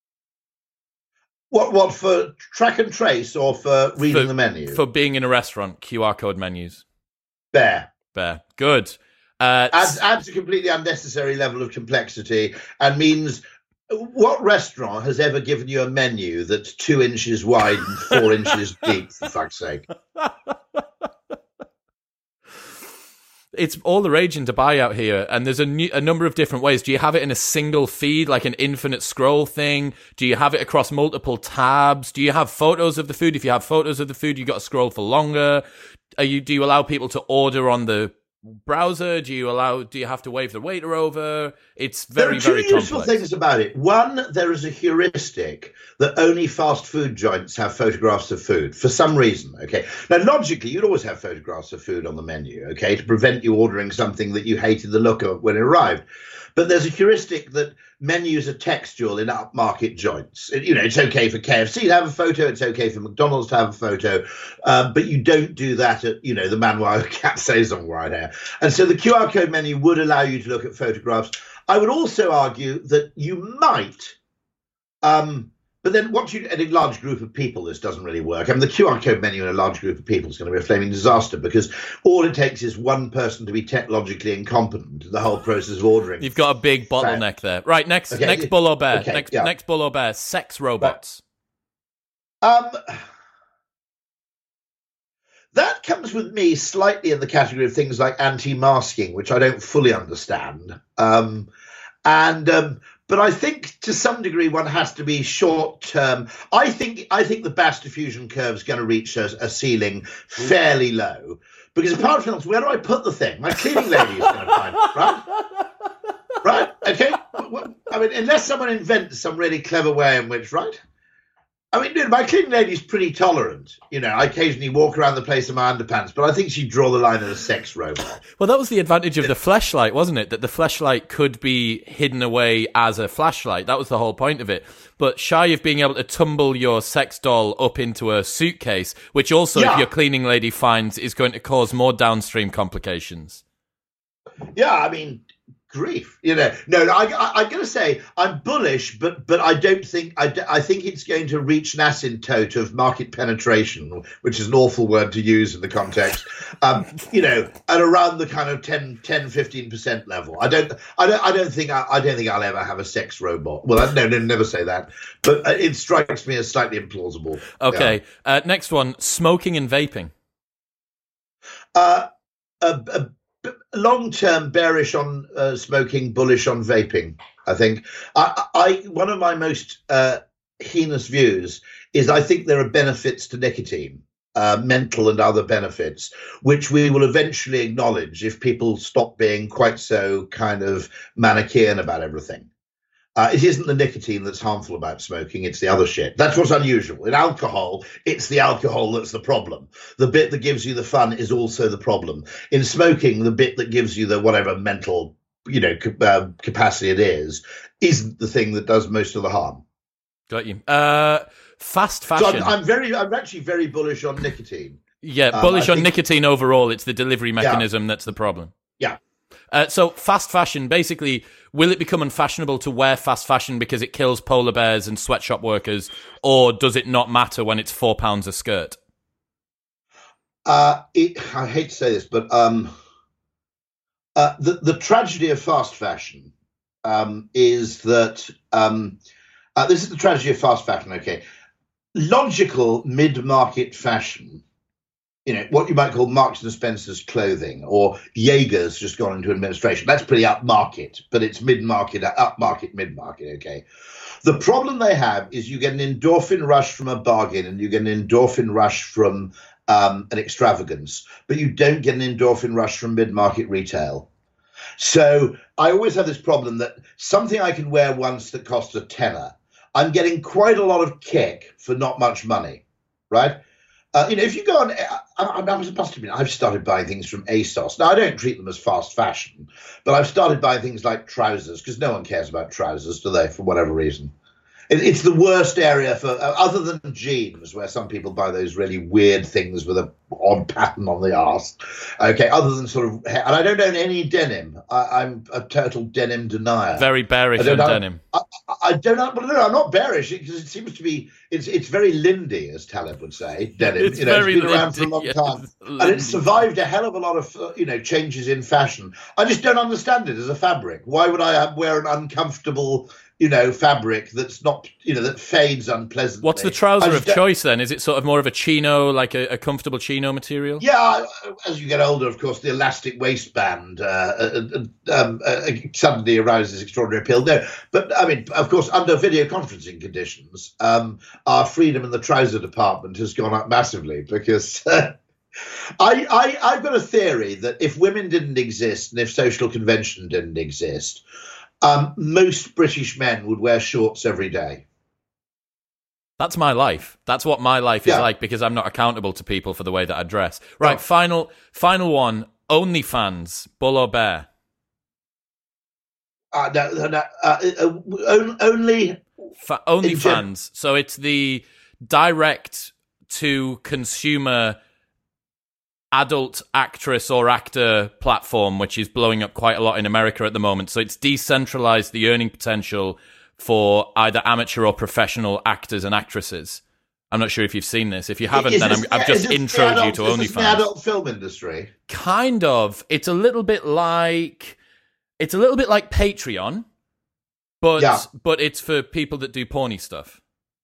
What? What for track and trace, or for reading for, the menu? For being in a restaurant, Q R code menus. Bear. Bear. Good. Uh, adds adds a completely unnecessary level of complexity, and means. What restaurant has ever given you a menu that's two inches wide and four inches deep, for fuck's sake? It's all the rage in Dubai out here, and there's a, new, a number of different ways. Do you have it in a single feed, like an infinite scroll thing? Do you have it across multiple tabs? Do you have photos of the food? If you have photos of the food, you've got to scroll for longer. Are you? Do you allow people to order on the browser? Do you allow? Do you have to wave the waiter over? It's very, very complex. There are two useful things about it. One, there is a heuristic that only fast food joints have photographs of food for some reason. Okay, now logically, you'd always have photographs of food on the menu. Okay, to prevent you ordering something that you hated the look of when it arrived. But there's a heuristic that menus are textual in upmarket joints. It, you know, it's okay for K F C to have a photo. It's okay for McDonald's to have a photo. Um, but you don't do that at, you know, the Manoir Cat Saison right here. And so the Q R code menu would allow you to look at photographs. I would also argue that you might, um, but then once you, in a large group of people, this doesn't really work. I mean, the Q R code menu in a large group of people is going to be a flaming disaster because all it takes is one person to be technologically incompetent. The whole process of ordering. You've got a big bottleneck there. Right, next okay. next bull or bear. Okay, next, yeah. next bull or bear. Sex robots. Right. Um, that comes with me slightly in the category of things like anti-masking, which I don't fully understand. Um, and... Um, But I think to some degree one has to be short term. I think I think the Bass diffusion curve is going to reach a, a ceiling fairly low because apart from that, where do I put the thing? My cleaning lady is going to find it, right? Right? Okay. I mean, unless someone invents some really clever way in which, right? I mean, dude, my cleaning lady's pretty tolerant. You know, I occasionally walk around the place in my underpants, but I think she'd draw the line at a sex robot. Well, that was the advantage of the fleshlight, wasn't it? That the fleshlight could be hidden away as a flashlight. That was the whole point of it. But shy of being able to tumble your sex doll up into a suitcase, which also, yeah. if your cleaning lady finds, is going to cause more downstream complications. Yeah, I mean... grief, you know. No, I, I, I'm going to say I'm bullish, but but I don't think I, I think it's going to reach an asymptote of market penetration, which is an awful word to use in the context. Um, you know, at around the kind of ten, fifteen percent level. I don't, I don't, I don't think I, I don't think I'll ever have a sex robot. Well, I, no, no, never say that. But it strikes me as slightly implausible. Okay, yeah. uh, next one: smoking and vaping. Uh, a. a long-term bearish on uh, smoking, bullish on vaping. I think I, I one of my most uh, heinous views is I think there are benefits to nicotine, uh, mental and other benefits, which we will eventually acknowledge if people stop being quite so kind of Manichaean about everything. Uh, it isn't the nicotine that's harmful about smoking, it's the other shit. That's what's unusual. In alcohol, it's the alcohol that's the problem. The bit that gives you the fun is also the problem. In smoking, the bit that gives you the whatever mental, you know, uh, capacity it is, isn't the thing that does most of the harm. Got you. Uh, fast fashion. So I'm, I'm very, I'm actually very bullish on nicotine. Yeah, bullish um, on think, nicotine overall. It's the delivery mechanism yeah. that's the problem. Yeah. Uh, so fast fashion, basically, will it become unfashionable to wear fast fashion because it kills polar bears and sweatshop workers, or does it not matter when it's four pounds a skirt? Uh, it, I hate to say this, but um, uh, the, the tragedy of fast fashion um, is that um, uh, this is the tragedy of fast fashion. Okay, logical mid-market fashion you know, what you might call Marks and Spencer's clothing, or Jaeger's just gone into administration. That's pretty upmarket, but it's mid-market, upmarket, mid-market, okay? The problem they have is you get an endorphin rush from a bargain and you get an endorphin rush from um, an extravagance, but you don't get an endorphin rush from mid-market retail. So I always have this problem that something I can wear once that costs a tenner, I'm getting quite a lot of kick for not much money, right? Uh, you know, if you go on, I, I, I must admit, I've started buying things from ASOS. Now, I don't treat them as fast fashion, but I've started buying things like trousers, because no one cares about trousers, do they, for whatever reason? It, it's the worst area for, uh, other than jeans, where some people buy those really weird things with a odd pattern on the arse. Okay, other than sort of, and I don't own any denim. I, I'm a total denim denier. Very bearish on denim. I, I don't know, but no, I'm not bearish, because it seems to be, it's it's very Lindy, as Taleb would say, denim. It's you know, very it's been Lindy, around for a long yes, time. Lindy. And it's survived a hell of a lot of, uh, you know, changes in fashion. I just don't understand it as a fabric. Why would I uh, wear an uncomfortable, you know, fabric that's not, you know, that fades unpleasantly? What's the trouser of don't... choice then? Is it sort of more of a chino, like a, a comfortable chino material? Yeah, as you get older, of course, the elastic waistband uh, uh, um, uh, suddenly arouses extraordinary appeal. No, but I mean, of course, under video conferencing conditions, um, our freedom in the trouser department has gone up massively, because uh, I, I, I've got a theory that if women didn't exist and if social convention didn't exist, um, most British men would wear shorts every day. That's my life. That's what my life is yeah. like, because I'm not accountable to people for the way that I dress. Right, no. final final one. OnlyFans, bull or bear? Uh, no, no, uh, uh, only Fa- OnlyFans. So it's the direct to consumer adult actress or actor platform, which is blowing up quite a lot in America at the moment. So it's decentralized the earning potential for either amateur or professional actors and actresses. I'm not sure if you've seen this. If you haven't, is then this, I'm, I've just introed adult, you to is OnlyFans. This the adult film industry? Kind of. It's a little bit like it's a little bit like Patreon, but yeah. but it's for people that do porny stuff.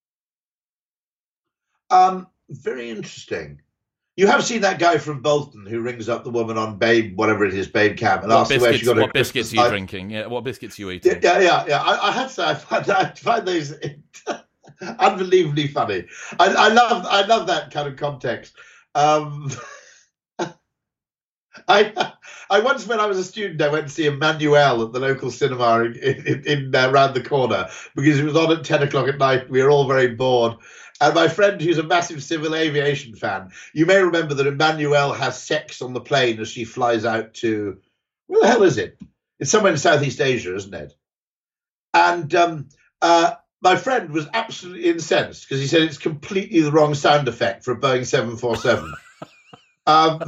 Um, very interesting. You have seen that guy from Bolton who rings up the woman on Babe, whatever it is, Babe Cam, and what asks her where she got her What biscuits are you drinking? Yeah, what biscuits are you eating? Yeah, yeah, yeah. I, I have to say, I find, I find those unbelievably funny. I, I love, I love that kind of context. Um, I, I once, when I was a student, I went to see Emmanuel at the local cinema in, in, in uh, round the corner, because it was on at ten o'clock at night. We were all very bored. And my friend, who's a massive civil aviation fan, you may remember that Emmanuel has sex on the plane as she flies out to, where the hell is it? It's somewhere in Southeast Asia, isn't it? And um, uh, my friend was absolutely incensed, because he said it's completely the wrong sound effect for a Boeing seven forty-seven. um,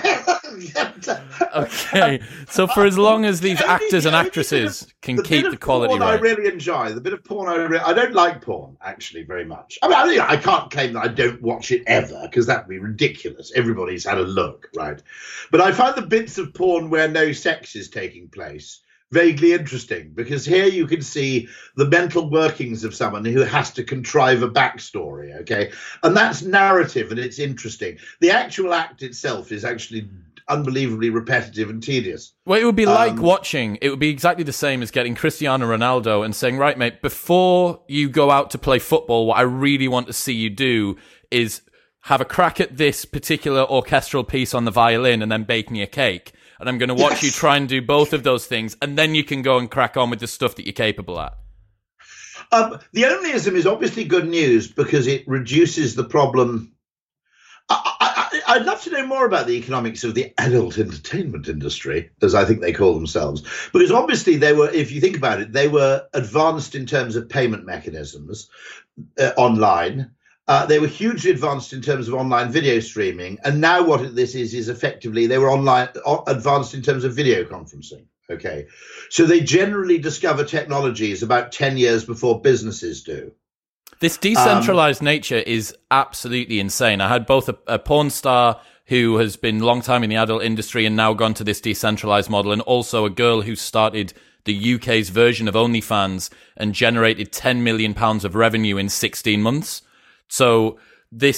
okay, so for as long as these actors and actresses of, can the keep the quality porn right, I really enjoy the bit of porn. I really, I don't like porn actually very much. I mean, I, mean, I can't claim that I don't watch it ever, because that'd be ridiculous. Everybody's had a look, right? But I find the bits of porn where no sex is taking place vaguely interesting, because here you can see the mental workings of someone who has to contrive a backstory, okay? And that's narrative, and it's interesting. The actual act itself is actually unbelievably repetitive and tedious. Well, it would be like um, watching, it would be exactly the same as getting Cristiano Ronaldo and saying, right, mate, before you go out to play football, what I really want to see you do is have a crack at this particular orchestral piece on the violin and then bake me a cake. And I'm going to watch yes. you try and do both of those things, and then you can go and crack on with the stuff that you're capable at. Um, the onlyism is obviously good news, because it reduces the problem. I, I, I'd love to know more about the economics of the adult entertainment industry, as I think they call themselves, because obviously they were, if you think about it, they were advanced in terms of payment mechanisms uh, online. Uh, they were hugely advanced in terms of online video streaming, and now what this is is effectively they were online uh, advanced in terms of video conferencing. Okay, so they generally discover technologies about ten years before businesses do. This decentralized um, nature is absolutely insane. I had both a, a porn star who has been long time in the adult industry and now gone to this decentralized model, and also a girl who started the U K's version of OnlyFans and generated ten million pounds of revenue in sixteen months. So this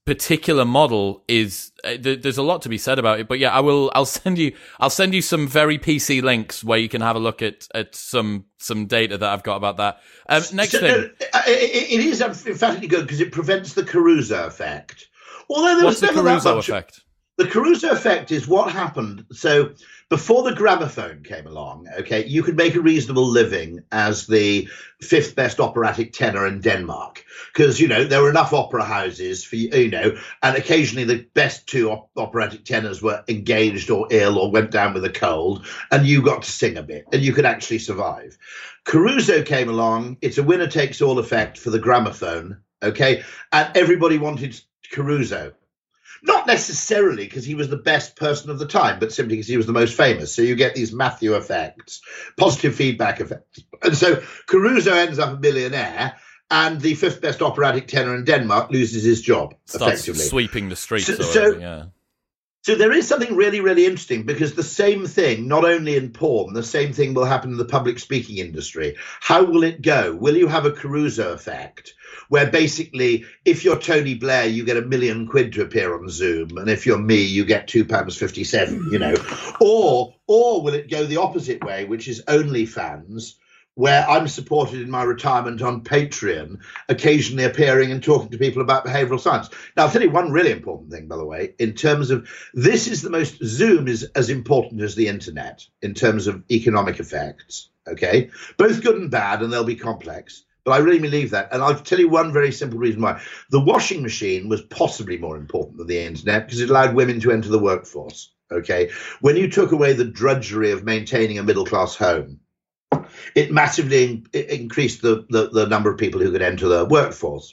particular model is uh, th- there's a lot to be said about it. But yeah, I will. I'll send you. I'll send you some very P C links where you can have a look at at some some data that I've got about that. Um, next so, thing, uh, it, it is emphatically good because it prevents the Caruso effect. Although there what's was the never Caruso that much, effect? The Caruso effect is what happened. So before the gramophone came along, okay, you could make a reasonable living as the fifth best operatic tenor in Denmark because, you know, there were enough opera houses for, you know, and occasionally the best two op- operatic tenors were engaged or ill or went down with a cold, and you got to sing a bit and you could actually survive. Caruso came along. It's a winner takes all effect for the gramophone, okay, and everybody wanted Caruso. Not necessarily because he was the best person of the time, but simply because he was the most famous. So you get these Matthew effects, positive feedback effects. And so Caruso ends up a millionaire, and the fifth best operatic tenor in Denmark loses his job, Starts effectively. sweeping the streets. So, or so, whatever, yeah. so there is something really, really interesting because the same thing, not only in porn, the same thing will happen in the public speaking industry. How will it go? Will you have a Caruso effect? Where basically, if you're Tony Blair, you get a million quid to appear on Zoom, and if you're me, you get two pounds fifty-seven. You know, or or will it go the opposite way, which is OnlyFans, where I'm supported in my retirement on Patreon, occasionally appearing and talking to people about behavioural science. Now, I'll tell you one really important thing, by the way, in terms of this is the most Zoom is as important as the internet in terms of economic effects. OK, both good and bad, and they'll be complex. But I really believe that. And I'll tell you one very simple reason why. The washing machine was possibly more important than the internet because it allowed women to enter the workforce. OK, when you took away the drudgery of maintaining a middle class home, it massively in- it increased the, the, the number of people who could enter the workforce.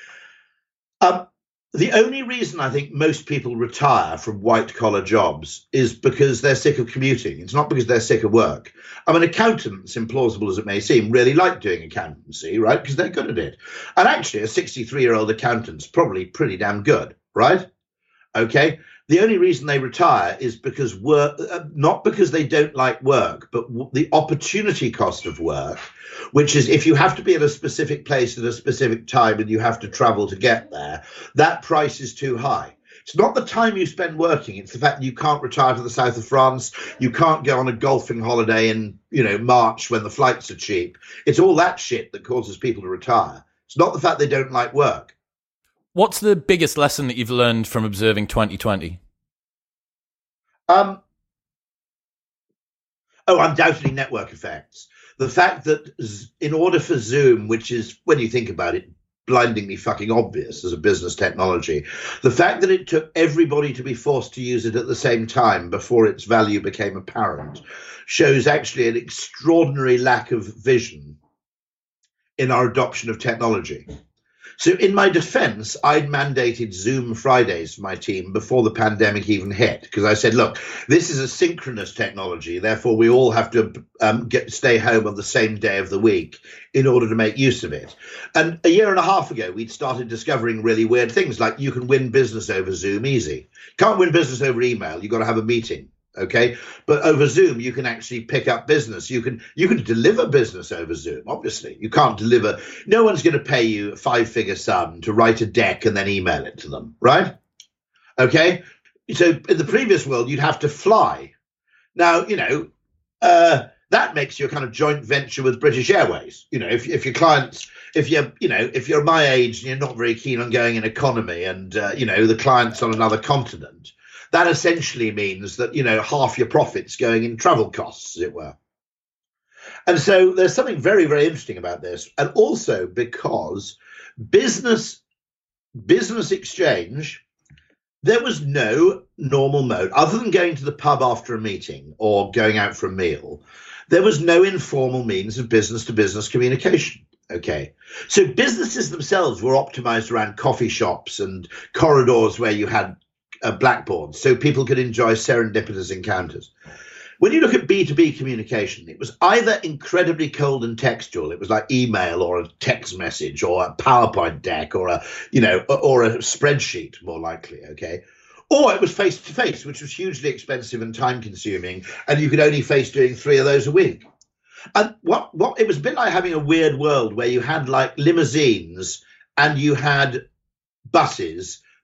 Um, the only reason I think most people retire from white collar jobs is because they're sick of commuting. It's not because they're sick of work. I mean, accountants, implausible as it may seem, really like doing accountancy, right? Because they're good at it. And actually, a sixty-three-year-old accountant's probably pretty damn good, right? Okay. The only reason they retire is because work, uh, not because they don't like work, but w- the opportunity cost of work, which is if you have to be at a specific place at a specific time and you have to travel to get there, that price is too high. It's not the time you spend working. It's the fact that you can't retire to the south of France. You can't go on a golfing holiday in, you know, March when the flights are cheap. It's all that shit that causes people to retire. It's not the fact they don't like work. What's the biggest lesson that you've learned from observing twenty twenty? Um, oh, undoubtedly network effects. The fact that in order for Zoom, which is, when you think about it, blindingly fucking obvious as a business technology, the fact that it took everybody to be forced to use it at the same time before its value became apparent shows actually an extraordinary lack of vision in our adoption of technology. So in my defense, I'd mandated Zoom Fridays for my team before the pandemic even hit, because I said, look, this is a synchronous technology. Therefore, we all have to um, get stay home on the same day of the week in order to make use of it. And a year and a half ago, we'd started discovering really weird things like you can win business over Zoom easy. Can't win business over email. You've got to have a meeting. OK, but over Zoom, you can actually pick up business. You can you can deliver business over Zoom. Obviously, you can't deliver. No one's going to pay you a five figure sum to write a deck and then email it to them. Right. OK, so in the previous world, you'd have to fly. Now, you know, uh, that makes you a kind of joint venture with British Airways. You know, if, if your clients, if you're, you know, if you're my age and you're not very keen on going in economy and, uh, you know, the client's on another continent, that essentially means that, you know, half your profits going in travel costs, as it were. And so there's something very, very interesting about this. And also because business, business exchange, there was no normal mode other than going to the pub after a meeting or going out for a meal. There was no informal means of business to business communication. Okay, so businesses themselves were optimized around coffee shops and corridors where you had Uh, blackboards, so people could enjoy serendipitous encounters. When you look at B two B communication, it was either incredibly cold and textual. It was like email or a text message or a PowerPoint deck or a, you know, or a spreadsheet, more likely. Okay. Or it was face to face, which was hugely expensive and time consuming. And you could only face doing three of those a week. And what, what it was a bit like having a weird world where you had like limousines and you had buses,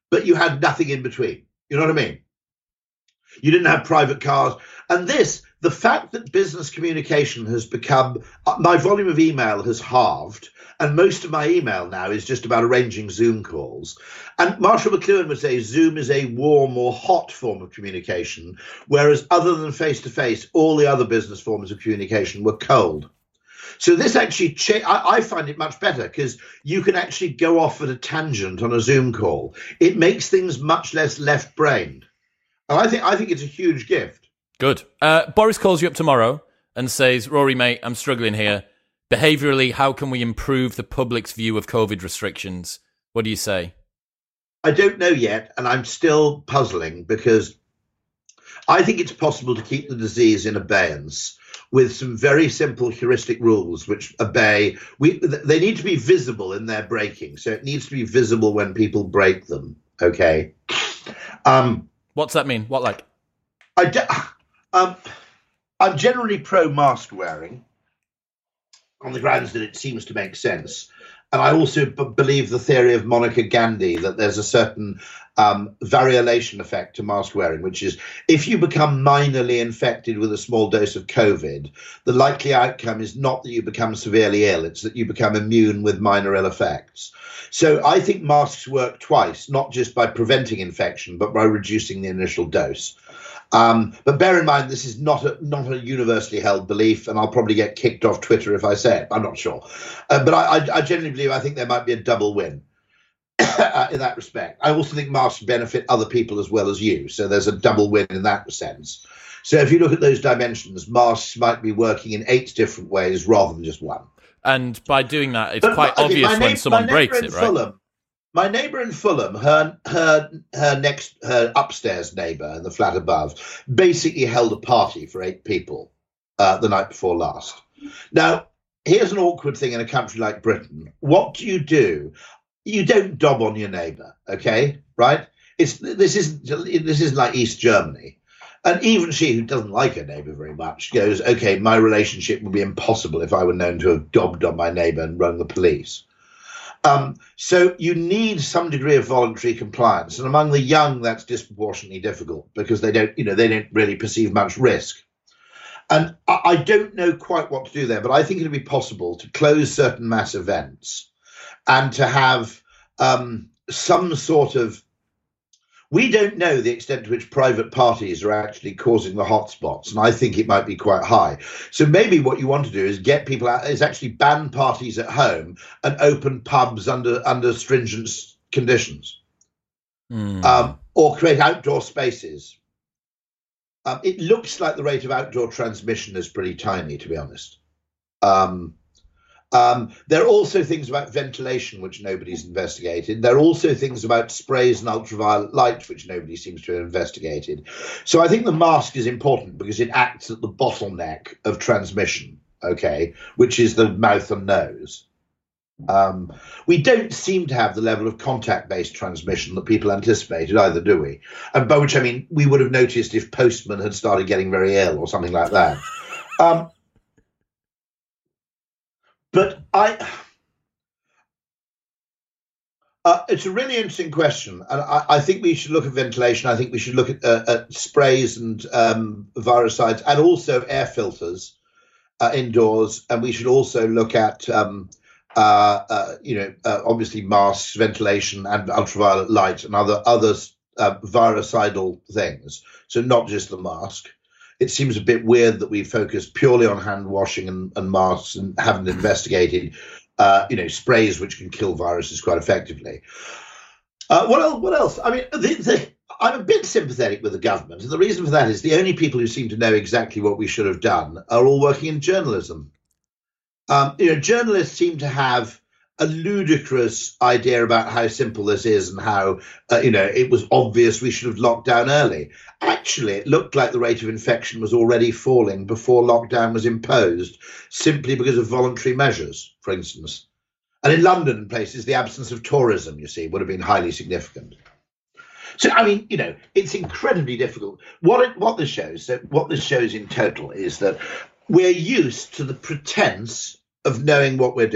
but you had nothing in between. You know what I mean? You didn't have private cars. And this, the fact that business communication has become, my volume of email has halved, and most of my email now is just about arranging Zoom calls. And Marshall McLuhan would say Zoom is a warm or hot form of communication, whereas other than face-to-face, all the other business forms of communication were cold. So this actually, cha- I, I find it much better because you can actually go off at a tangent on a Zoom call. It makes things much less left-brained. And I think I think it's a huge gift. Good. Uh, Boris calls you up tomorrow and says, Rory, mate, I'm struggling here. Behaviourally, how can we improve the public's view of COVID restrictions? What do you say? I don't know yet, and I'm still puzzling because I think it's possible to keep the disease in abeyance with some very simple heuristic rules which obey. We, they need to be visible in their breaking, so it needs to be visible when people break them, okay? Um, What's that mean? What, like? I de- um, I'm generally pro-mask wearing on the grounds that it seems to make sense. And I also b- believe the theory of Monica Gandhi, that there's a certain um, variolation effect to mask wearing, which is if you become minorly infected with a small dose of COVID, the likely outcome is not that you become severely ill, it's that you become immune with minor ill effects. So I think masks work twice, not just by preventing infection, but by reducing the initial dose. Um, but bear in mind, this is not a not a universally held belief, and I'll probably get kicked off Twitter if I say it. I'm not sure. Uh, but I, I, I genuinely believe I think there might be a double win uh, in that respect. I also think masks benefit other people as well as you. So there's a double win in that sense. So if you look at those dimensions, masks might be working in eight different ways rather than just one. And by doing that, it's but, quite okay, obvious neighbor, when someone breaks it, right? Fulham, My neighbour in Fulham, her her her next her upstairs neighbour in the flat above, basically held a party for eight people uh, the night before last. Now, here's an awkward thing in a country like Britain. What do you do? You don't dob on your neighbour, okay? Right? It's this is this is like East Germany. And even she, who doesn't like her neighbour very much, goes, okay, my relationship would be impossible if I were known to have dobbed on my neighbour and rung the police. Um, so you need some degree of voluntary compliance, and among the young, that's disproportionately difficult because they don't, you know, they don't really perceive much risk. And I, I don't know quite what to do there, but I think it'd be possible to close certain mass events and to have um, some sort of. We don't know the extent to which private parties are actually causing the hotspots, and I think it might be quite high. So maybe what you want to do is get people out, is actually ban parties at home and open pubs under under stringent conditions, mm. um, or create outdoor spaces. Um, it looks like the rate of outdoor transmission is pretty tiny, to be honest. Um, Um, there are also things about ventilation which nobody's investigated. There are also things about sprays and ultraviolet light which nobody seems to have investigated. So I think the mask is important because it acts at the bottleneck of transmission, okay, which is the mouth and nose. Um, we don't seem to have the level of contact-based transmission that people anticipated either, do we? And by which I mean we would have noticed if postmen had started getting very ill or something like that. Um, But I, uh, it's a really interesting question, and I, I think we should look at ventilation. I think we should look at, uh, at sprays and um, viricides, and also air filters uh, indoors. And we should also look at, um, uh, uh, you know, uh, obviously masks, ventilation, and ultraviolet light, and other other uh, virucidal things. So not just the mask. It seems a bit weird that we focus purely on hand washing and, and masks and haven't investigated, uh, you know, sprays which can kill viruses quite effectively. Uh, what else? What else? I mean, the, the, I'm a bit sympathetic with the government, and the reason for that is the only people who seem to know exactly what we should have done are all working in journalism. Um, you know, journalists seem to have a ludicrous idea about how simple this is and how, uh, you know, it was obvious we should have locked down early. Actually, it looked like the rate of infection was already falling before lockdown was imposed, simply because of voluntary measures, for instance. And in London and places, the absence of tourism, you see, would have been highly significant. So, I mean, you know, it's incredibly difficult. What it, what this shows, so what this shows in total is that we're used to the pretense of knowing what we're doing.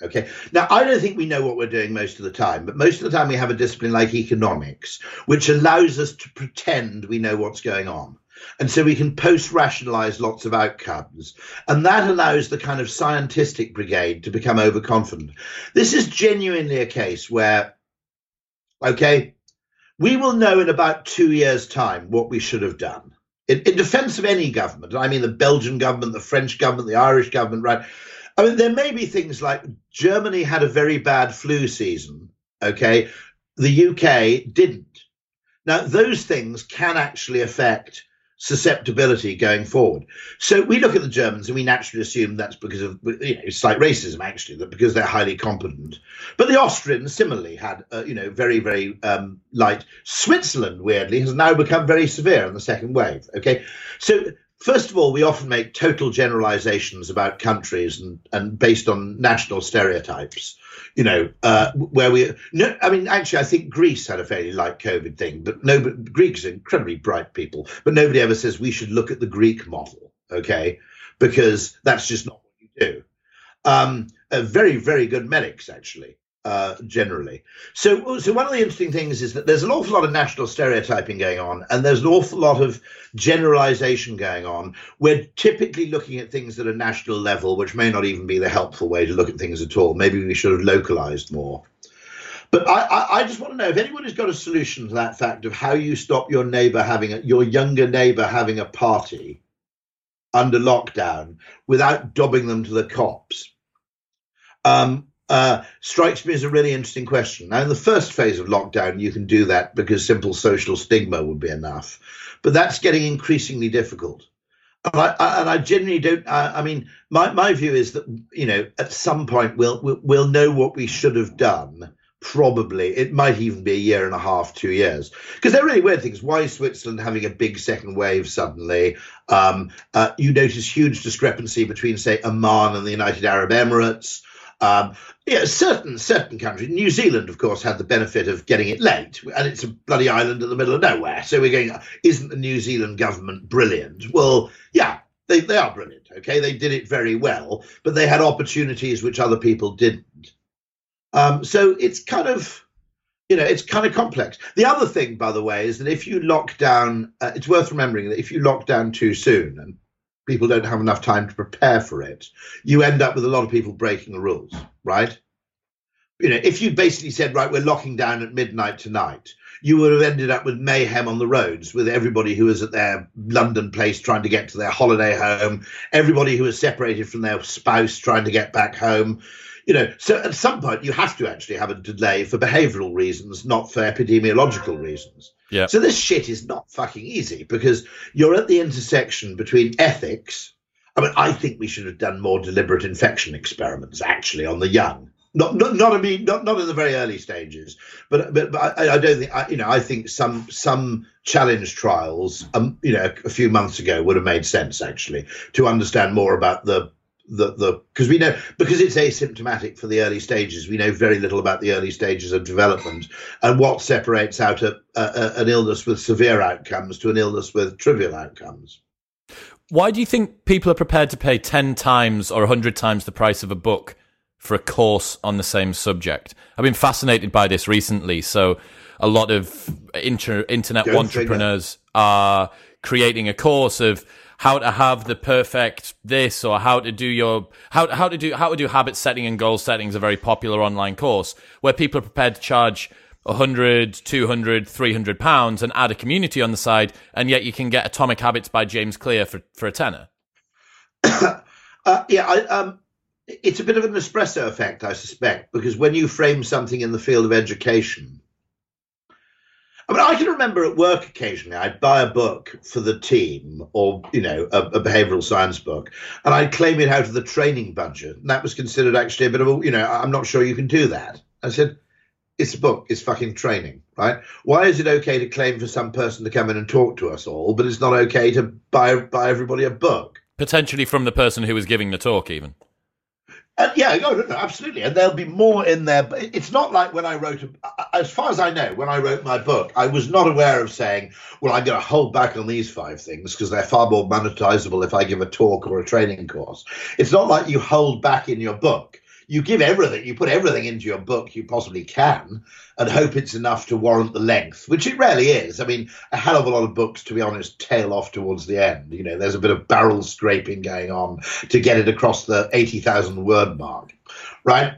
Okay. Now, I don't think we know what we're doing most of the time, but most of the time we have a discipline like economics, which allows us to pretend we know what's going on. And so we can post-rationalize lots of outcomes. And that allows the kind of scientific brigade to become overconfident. This is genuinely a case where, okay, we will know in about two years' time what we should have done. In, in defense of any government, I mean the Belgian government, the French government, the Irish government, right? I mean, there may be things like Germany had a very bad flu season, okay? The U K didn't. Now, those things can actually affect susceptibility going forward. So we look at the Germans and we naturally assume that's because of, you know, it's like racism, actually, that because they're highly competent. But the Austrians similarly had, uh, you know, very, very um, light. Switzerland, weirdly, has now become very severe in the second wave, okay? So first of all, we often make total generalizations about countries and, and based on national stereotypes, you know, uh, where we, no, I mean, actually, I think Greece had a fairly light COVID thing, but no, but Greeks are incredibly bright people, but nobody ever says we should look at the Greek model, okay, because that's just not what you do. Um, uh, very, very good medics, actually. Uh, generally. So, so one of the interesting things is that there's an awful lot of national stereotyping going on, and there's an awful lot of generalization going on. We're typically looking at things at a national level, which may not even be the helpful way to look at things at all. Maybe we should have localized more. But I, I, I just want to know if anyone has got a solution to that fact of how you stop your neighbor having a, your younger neighbor having a party under lockdown without dobbing them to the cops. Um, Uh, strikes me as a really interesting question. Now, in the first phase of lockdown, you can do that because simple social stigma would be enough. But that's getting increasingly difficult. And I, I, and I genuinely don't, I, I mean, my, my view is that, you know, at some point we'll, we'll, we'll know what we should have done. Probably. It might even be a year and a half, two years. Because they're really weird things. Why is Switzerland having a big second wave suddenly? Um, uh, you notice huge discrepancy between, say, Oman and the United Arab Emirates. Um, yeah, certain certain countries. New Zealand, of course, had the benefit of getting it late, and it's a bloody island in the middle of nowhere. So we're going, isn't the New Zealand government brilliant? Well, yeah, they, they are brilliant, okay? They did it very well, but they had opportunities which other people didn't. Um, so it's kind of, you know, it's kind of complex. The other thing, by the way, is that if you lock down, uh, it's worth remembering that if you lock down too soon, and people don't have enough time to prepare for it, you end up with a lot of people breaking the rules, right? You know, if you basically said, right, we're locking down at midnight tonight, you would have ended up with mayhem on the roads, with everybody who was at their London place trying to get to their holiday home, everybody who was separated from their spouse trying to get back home. You know, so at some point you have to actually have a delay for behavioral reasons, not for epidemiological reasons. Yeah. So this shit is not fucking easy because you're at the intersection between ethics. I mean, I think we should have done more deliberate infection experiments actually on the young. Not, not, not I mean, not, not in the very early stages, but, but, but I, I don't think, I, you know, I think some, some challenge trials, um, you know, a few months ago would have made sense actually to understand more about the, the, the, because we know, because it's asymptomatic for the early stages, we know very little about the early stages of development and what separates out a, a, an illness with severe outcomes to an illness with trivial outcomes. Why do you think people are prepared to pay ten times or one hundred times the price of a book for a course on the same subject? I've been fascinated by this recently. So a lot of inter- internet Go entrepreneurs figure. are creating a course of how to have the perfect this, or how to do your how how to do how to do habit setting and goal setting is a very popular online course where people are prepared to charge one hundred, two hundred, three hundred pounds and add a community on the side, and yet you can get Atomic Habits by James Clear for, for a tenner. uh, yeah, I, um, it's a bit of an espresso effect, I suspect, because when you frame something in the field of education, I mean, I can remember at work occasionally I'd buy a book for the team, or, you know, a, a behavioral science book, and I'd claim it out of the training budget. And that was considered actually a bit of a, you know, I'm not sure you can do that. I said, it's a book, it's fucking training, right? Why is it okay to claim for some person to come in and talk to us all, but it's not okay to buy buy everybody a book? Potentially from the person who was giving the talk, even. Uh, yeah, no, no, no, absolutely. And there'll be more in there. But it's not like when I wrote, a, as far as I know, when I wrote my book, I was not aware of saying, well, I'm going to hold back on these five things because they're far more monetizable if I give a talk or a training course. It's not like you hold back in your book. you give everything, you put everything into your book you possibly can and hope it's enough to warrant the length, which it rarely is. I mean, a hell of a lot of books, to be honest, tail off towards the end. You know, there's a bit of barrel scraping going on to get it across the eighty thousand word mark, right?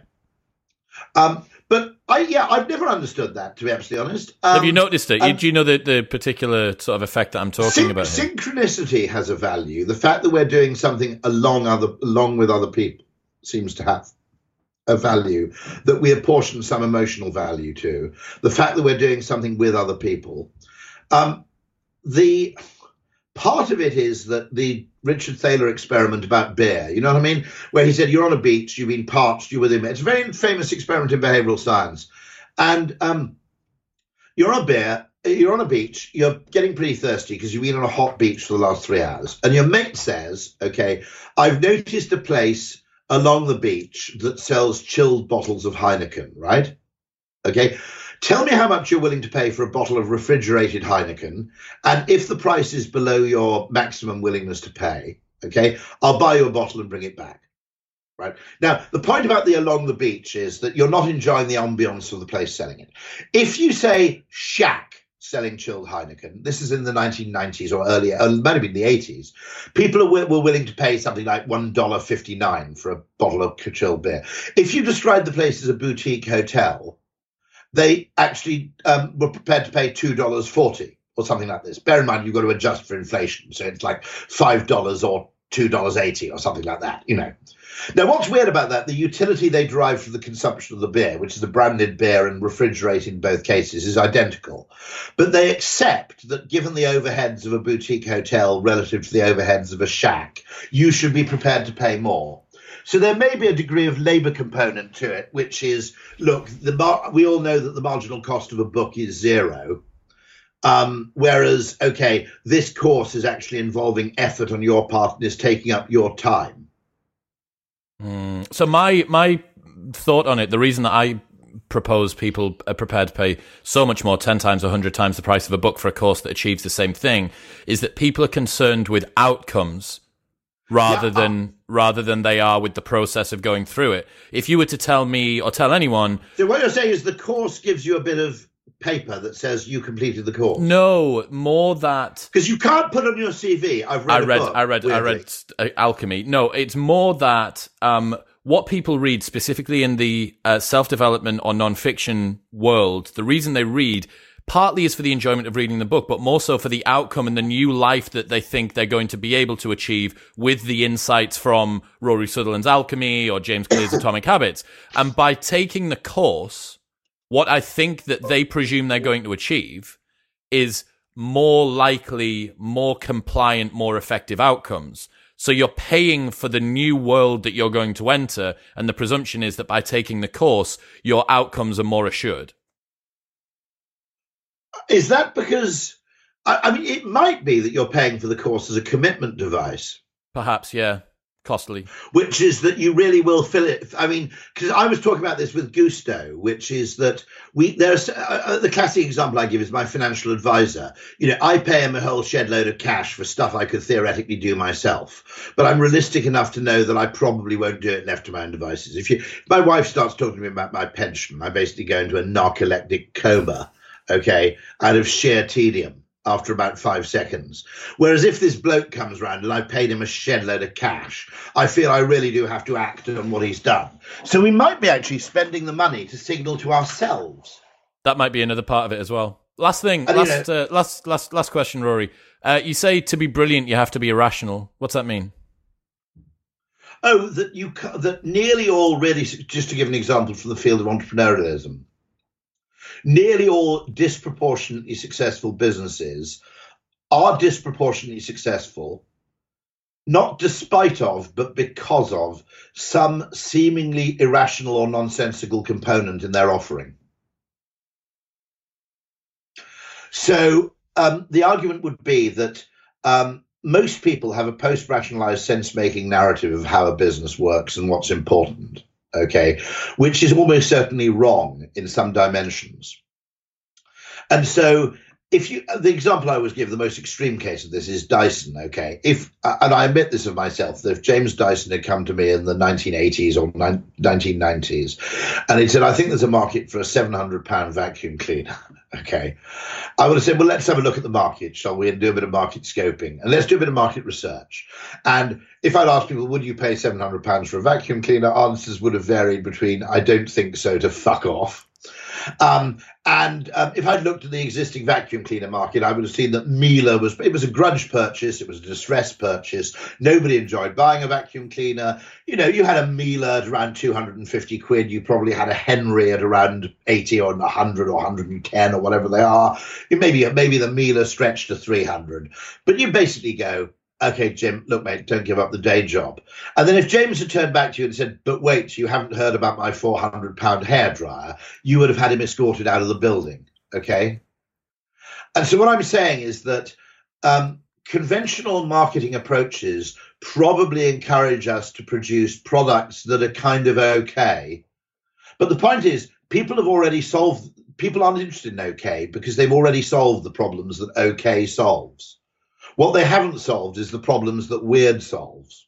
Um, but I, yeah, I've never understood that, to be absolutely honest. Um, Have you noticed it? um, Do you know the, the particular sort of effect that I'm talking syn- about here? Synchronicity has a value. The fact that we're doing something along other, along with other people seems to have a value, that we apportion some emotional value to. The fact that we're doing something with other people. Um, the part of it is that the Richard Thaler experiment about beer, you know what I mean? Where he said, you're on a beach, you've been parched, you're with him. It's a very famous experiment in behavioral science. And um, you're on a beer, you're on a beach, you're getting pretty thirsty because you've been on a hot beach for the last three hours. And your mate says, okay, I've noticed a place along the beach that sells chilled bottles of Heineken, right? Okay. Tell me how much you're willing to pay for a bottle of refrigerated Heineken. And if the price is below your maximum willingness to pay, okay, I'll buy you a bottle and bring it back. Right. Now, the point about the along the beach is that you're not enjoying the ambience of the place selling it. If you say Shack selling chilled Heineken, this is in the nineteen nineties or earlier, or it might have been the eighties, people are, were willing to pay something like one dollar fifty-nine for a bottle of chilled beer. If you describe the place as a boutique hotel, they actually um, were prepared to pay two dollars forty or something like this. Bear in mind, you've got to adjust for inflation. So it's like five dollars or two dollars eighty or something like that, you know. Now, what's weird about that, the utility they derive from the consumption of the beer, which is a branded beer and refrigerated in both cases, is identical. But they accept that given the overheads of a boutique hotel relative to the overheads of a shack, you should be prepared to pay more. So there may be a degree of labour component to it, which is, look, the mar- we all know that the marginal cost of a book is zero. Um, whereas, okay, this course is actually involving effort on your part and is taking up your time. Mm. So my my thought on it, the reason that I propose people are prepared to pay so much more, ten times, a hundred times the price of a book for a course that achieves the same thing, is that people are concerned with outcomes rather yeah, than um, rather than they are with the process of going through it. If you were to tell me or tell anyone, so what you're saying is the course gives you a bit of paper that says you completed the course. No, more that because you can't put on your C V. I've read. I read. A book, I read. weirdly. I read uh, Alchemy. No, it's more that um, what people read specifically in the uh, self-development or non-fiction world. The reason they read partly is for the enjoyment of reading the book, but more so for the outcome and the new life that they think they're going to be able to achieve with the insights from Rory Sutherland's Alchemy or James Clear's Atomic Habits. And by taking the course, what I think that they presume they're going to achieve is more likely, more compliant, more effective outcomes. So you're paying for the new world that you're going to enter, and the presumption is that by taking the course, your outcomes are more assured. Is that because, I, I mean, it might be that you're paying for the course as a commitment device. Perhaps, yeah. Costly. Which is that you really will fill it. I mean, because I was talking about this with Gusto, which is that we, there's uh, the classic example I give is my financial advisor. You know, I pay him a whole shed load of cash for stuff I could theoretically do myself, but I'm realistic enough to know that I probably won't do it left to my own devices. If you, if my wife starts talking to me about my pension, I basically go into a narcoleptic coma, okay, out of sheer tedium after about five seconds. Whereas if this bloke comes round and I paid him a shed load of cash, I feel I really do have to act on what he's done. So we might be actually spending the money to signal to ourselves. That might be another part of it as well. Last thing, and, last, you know, uh, last, last, last question, Rory. Uh, you say to be brilliant, you have to be irrational. What's that mean? Oh, that you that nearly all really, just to give an example from the field of entrepreneurialism, nearly all disproportionately successful businesses are disproportionately successful, not despite of, but because of some seemingly irrational or nonsensical component in their offering. So um, the argument would be that um, most people have a post-rationalized sense-making narrative of how a business works and what's important. Okay, which is almost certainly wrong in some dimensions. And so if you, the example I always give, the most extreme case of this is Dyson. Okay, if and I admit this of myself, that if James Dyson had come to me in the nineteen eighties or nineteen nineties, and he said, "I think there's a market for a seven hundred pound vacuum cleaner," okay, I would have said, "Well, let's have a look at the market, shall we, and do a bit of market scoping, and let's do a bit of market research." And if I'd asked people, "Would you pay seven hundred pounds for a vacuum cleaner?" answers would have varied between "I don't think so" to "fuck off." Um, and um, if I'd looked at the existing vacuum cleaner market, I would have seen that Miele was, it was a grudge purchase. It was a distressed purchase. Nobody enjoyed buying a vacuum cleaner. You know, you had a Miele at around two hundred fifty quid. You probably had a Henry at around eighty or one hundred or one hundred ten or whatever they are. Maybe, maybe the Miele stretched to three hundred. But you basically go, "Okay, Jim, look, mate, don't give up the day job." And then if James had turned back to you and said, "But wait, you haven't heard about my four hundred pound hairdryer," you would have had him escorted out of the building, okay? And so what I'm saying is that um, conventional marketing approaches probably encourage us to produce products that are kind of okay. But the point is, people have already solved, people aren't interested in okay because they've already solved the problems that okay solves. What they haven't solved is the problems that weird solves.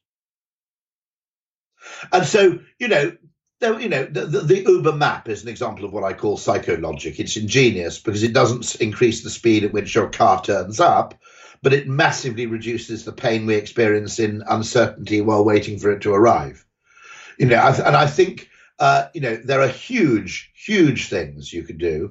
And so, you know, you know, the, the, the Uber map is an example of what I call psychologic. It's ingenious because it doesn't increase the speed at which your car turns up, but it massively reduces the pain we experience in uncertainty while waiting for it to arrive. You know, I, and I think, uh, you know, there are huge, huge things you could do.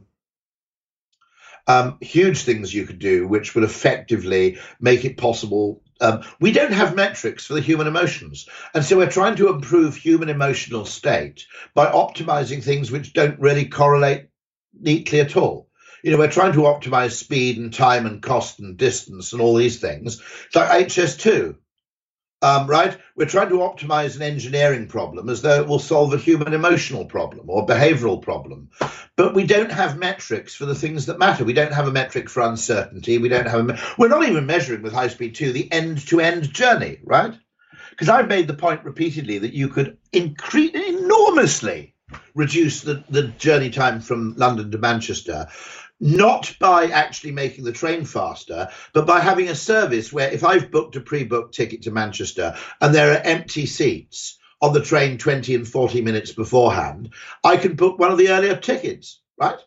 Um, huge things you could do which would effectively make it possible. Um, we don't have metrics for the human emotions. And so we're trying to improve human emotional state by optimizing things which don't really correlate neatly at all. You know, we're trying to optimize speed and time and cost and distance and all these things. It's like H S two. Um, right? We're trying to optimize an engineering problem as though it will solve a human emotional problem or behavioral problem. But we don't have metrics for the things that matter. We don't have a metric for uncertainty. We don't have a, me- we're not even measuring with high speed two the end-to-end journey, right? Because I've made the point repeatedly that you could increase enormously reduce the, the journey time from London to Manchester, not by actually making the train faster, but by having a service where if I've booked a pre-booked ticket to Manchester and there are empty seats on the train twenty and forty minutes beforehand, I can book one of the earlier tickets, right?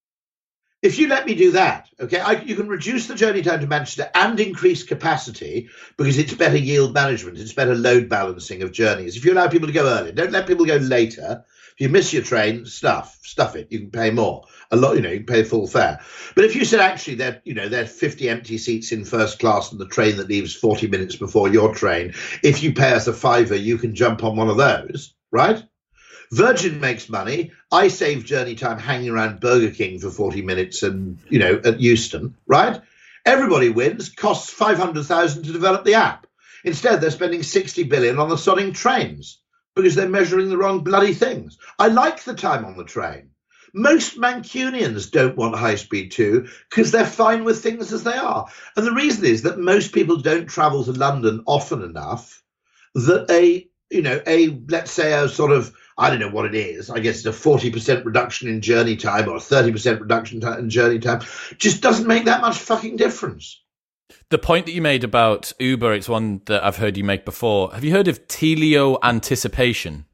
If you let me do that, okay, I, you can reduce the journey time to Manchester and increase capacity because it's better yield management, it's better load balancing of journeys. If you allow people to go earlier, don't let people go later. If you miss your train, stuff, stuff it. You can pay more. A lot, you know, you can pay full fare. But if you said, actually, there, you know, there are fifty empty seats in first class on the train that leaves forty minutes before your train. If you pay us a fiver, you can jump on one of those, right? Virgin makes money. I save journey time hanging around Burger King for forty minutes and, you know, at Euston, right? Everybody wins. Costs five hundred thousand to develop the app. Instead, they're spending sixty billion on the sodding trains because they're measuring the wrong bloody things. I like the time on the train. Most Mancunians don't want high speed two because they're fine with things as they are. And the reason is that most people don't travel to London often enough that a, you know, a, let's say a sort of, I don't know what it is, I guess it's a forty percent reduction in journey time or a thirty percent reduction in journey time, just doesn't make that much fucking difference. The point that you made about Uber, it's one that I've heard you make before. Have you heard of teleo anticipation?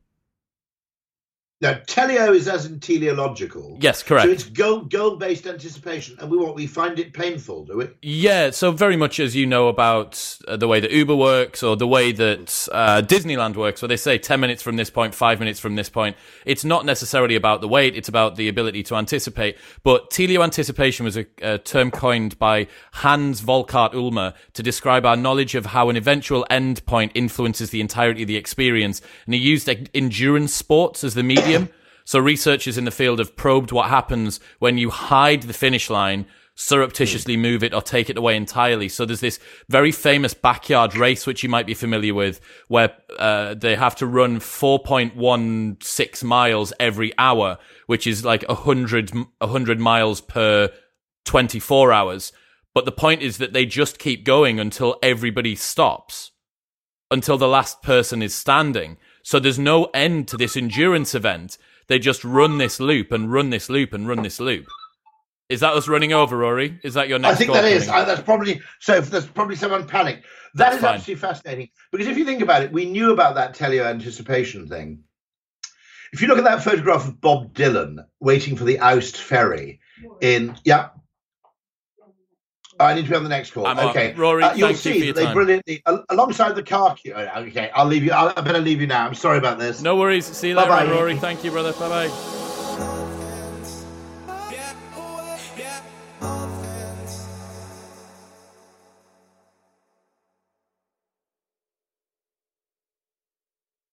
Now, teleo is as in teleological. Yes, correct. So it's goal, goal-based anticipation, and we what we find it painful, do we? Yeah, so very much as you know about uh, the way that Uber works or the way that uh, Disneyland works, where they say ten minutes from this point, five minutes from this point. It's not necessarily about the wait, it's about the ability to anticipate. But teleo anticipation was a, a term coined by Hans Volkart Ulmer to describe our knowledge of how an eventual end point influences the entirety of the experience. And he used endurance sports as the medium. So researchers in the field have probed what happens when you hide the finish line, surreptitiously move it or take it away entirely. So there's this very famous backyard race, which you might be familiar with, where uh, they have to run four point one six miles every hour, which is like one hundred, one hundred miles per twenty-four hours. But the point is that they just keep going until everybody stops, until the last person is standing. So there's no end to this endurance event. They just run this loop and run this loop and run this loop. Is that us running over, Rory? Is that your next I think goal that is. running? I, that's probably so. If there's probably someone panicked. That That's is fine. absolutely fascinating because if you think about it, we knew about that teleo anticipation thing. If you look at that photograph of Bob Dylan waiting for the Aust ferry in, yeah. I need to be on the next call. I'm okay, on. Rory, uh, you'll thank you see for your that they time. brilliantly uh, alongside the car queue. Okay, I'll leave you. I'll, I better leave you now. I'm sorry about this. No worries. See you later, Bye-bye. Rory. Thank you, brother. Bye bye.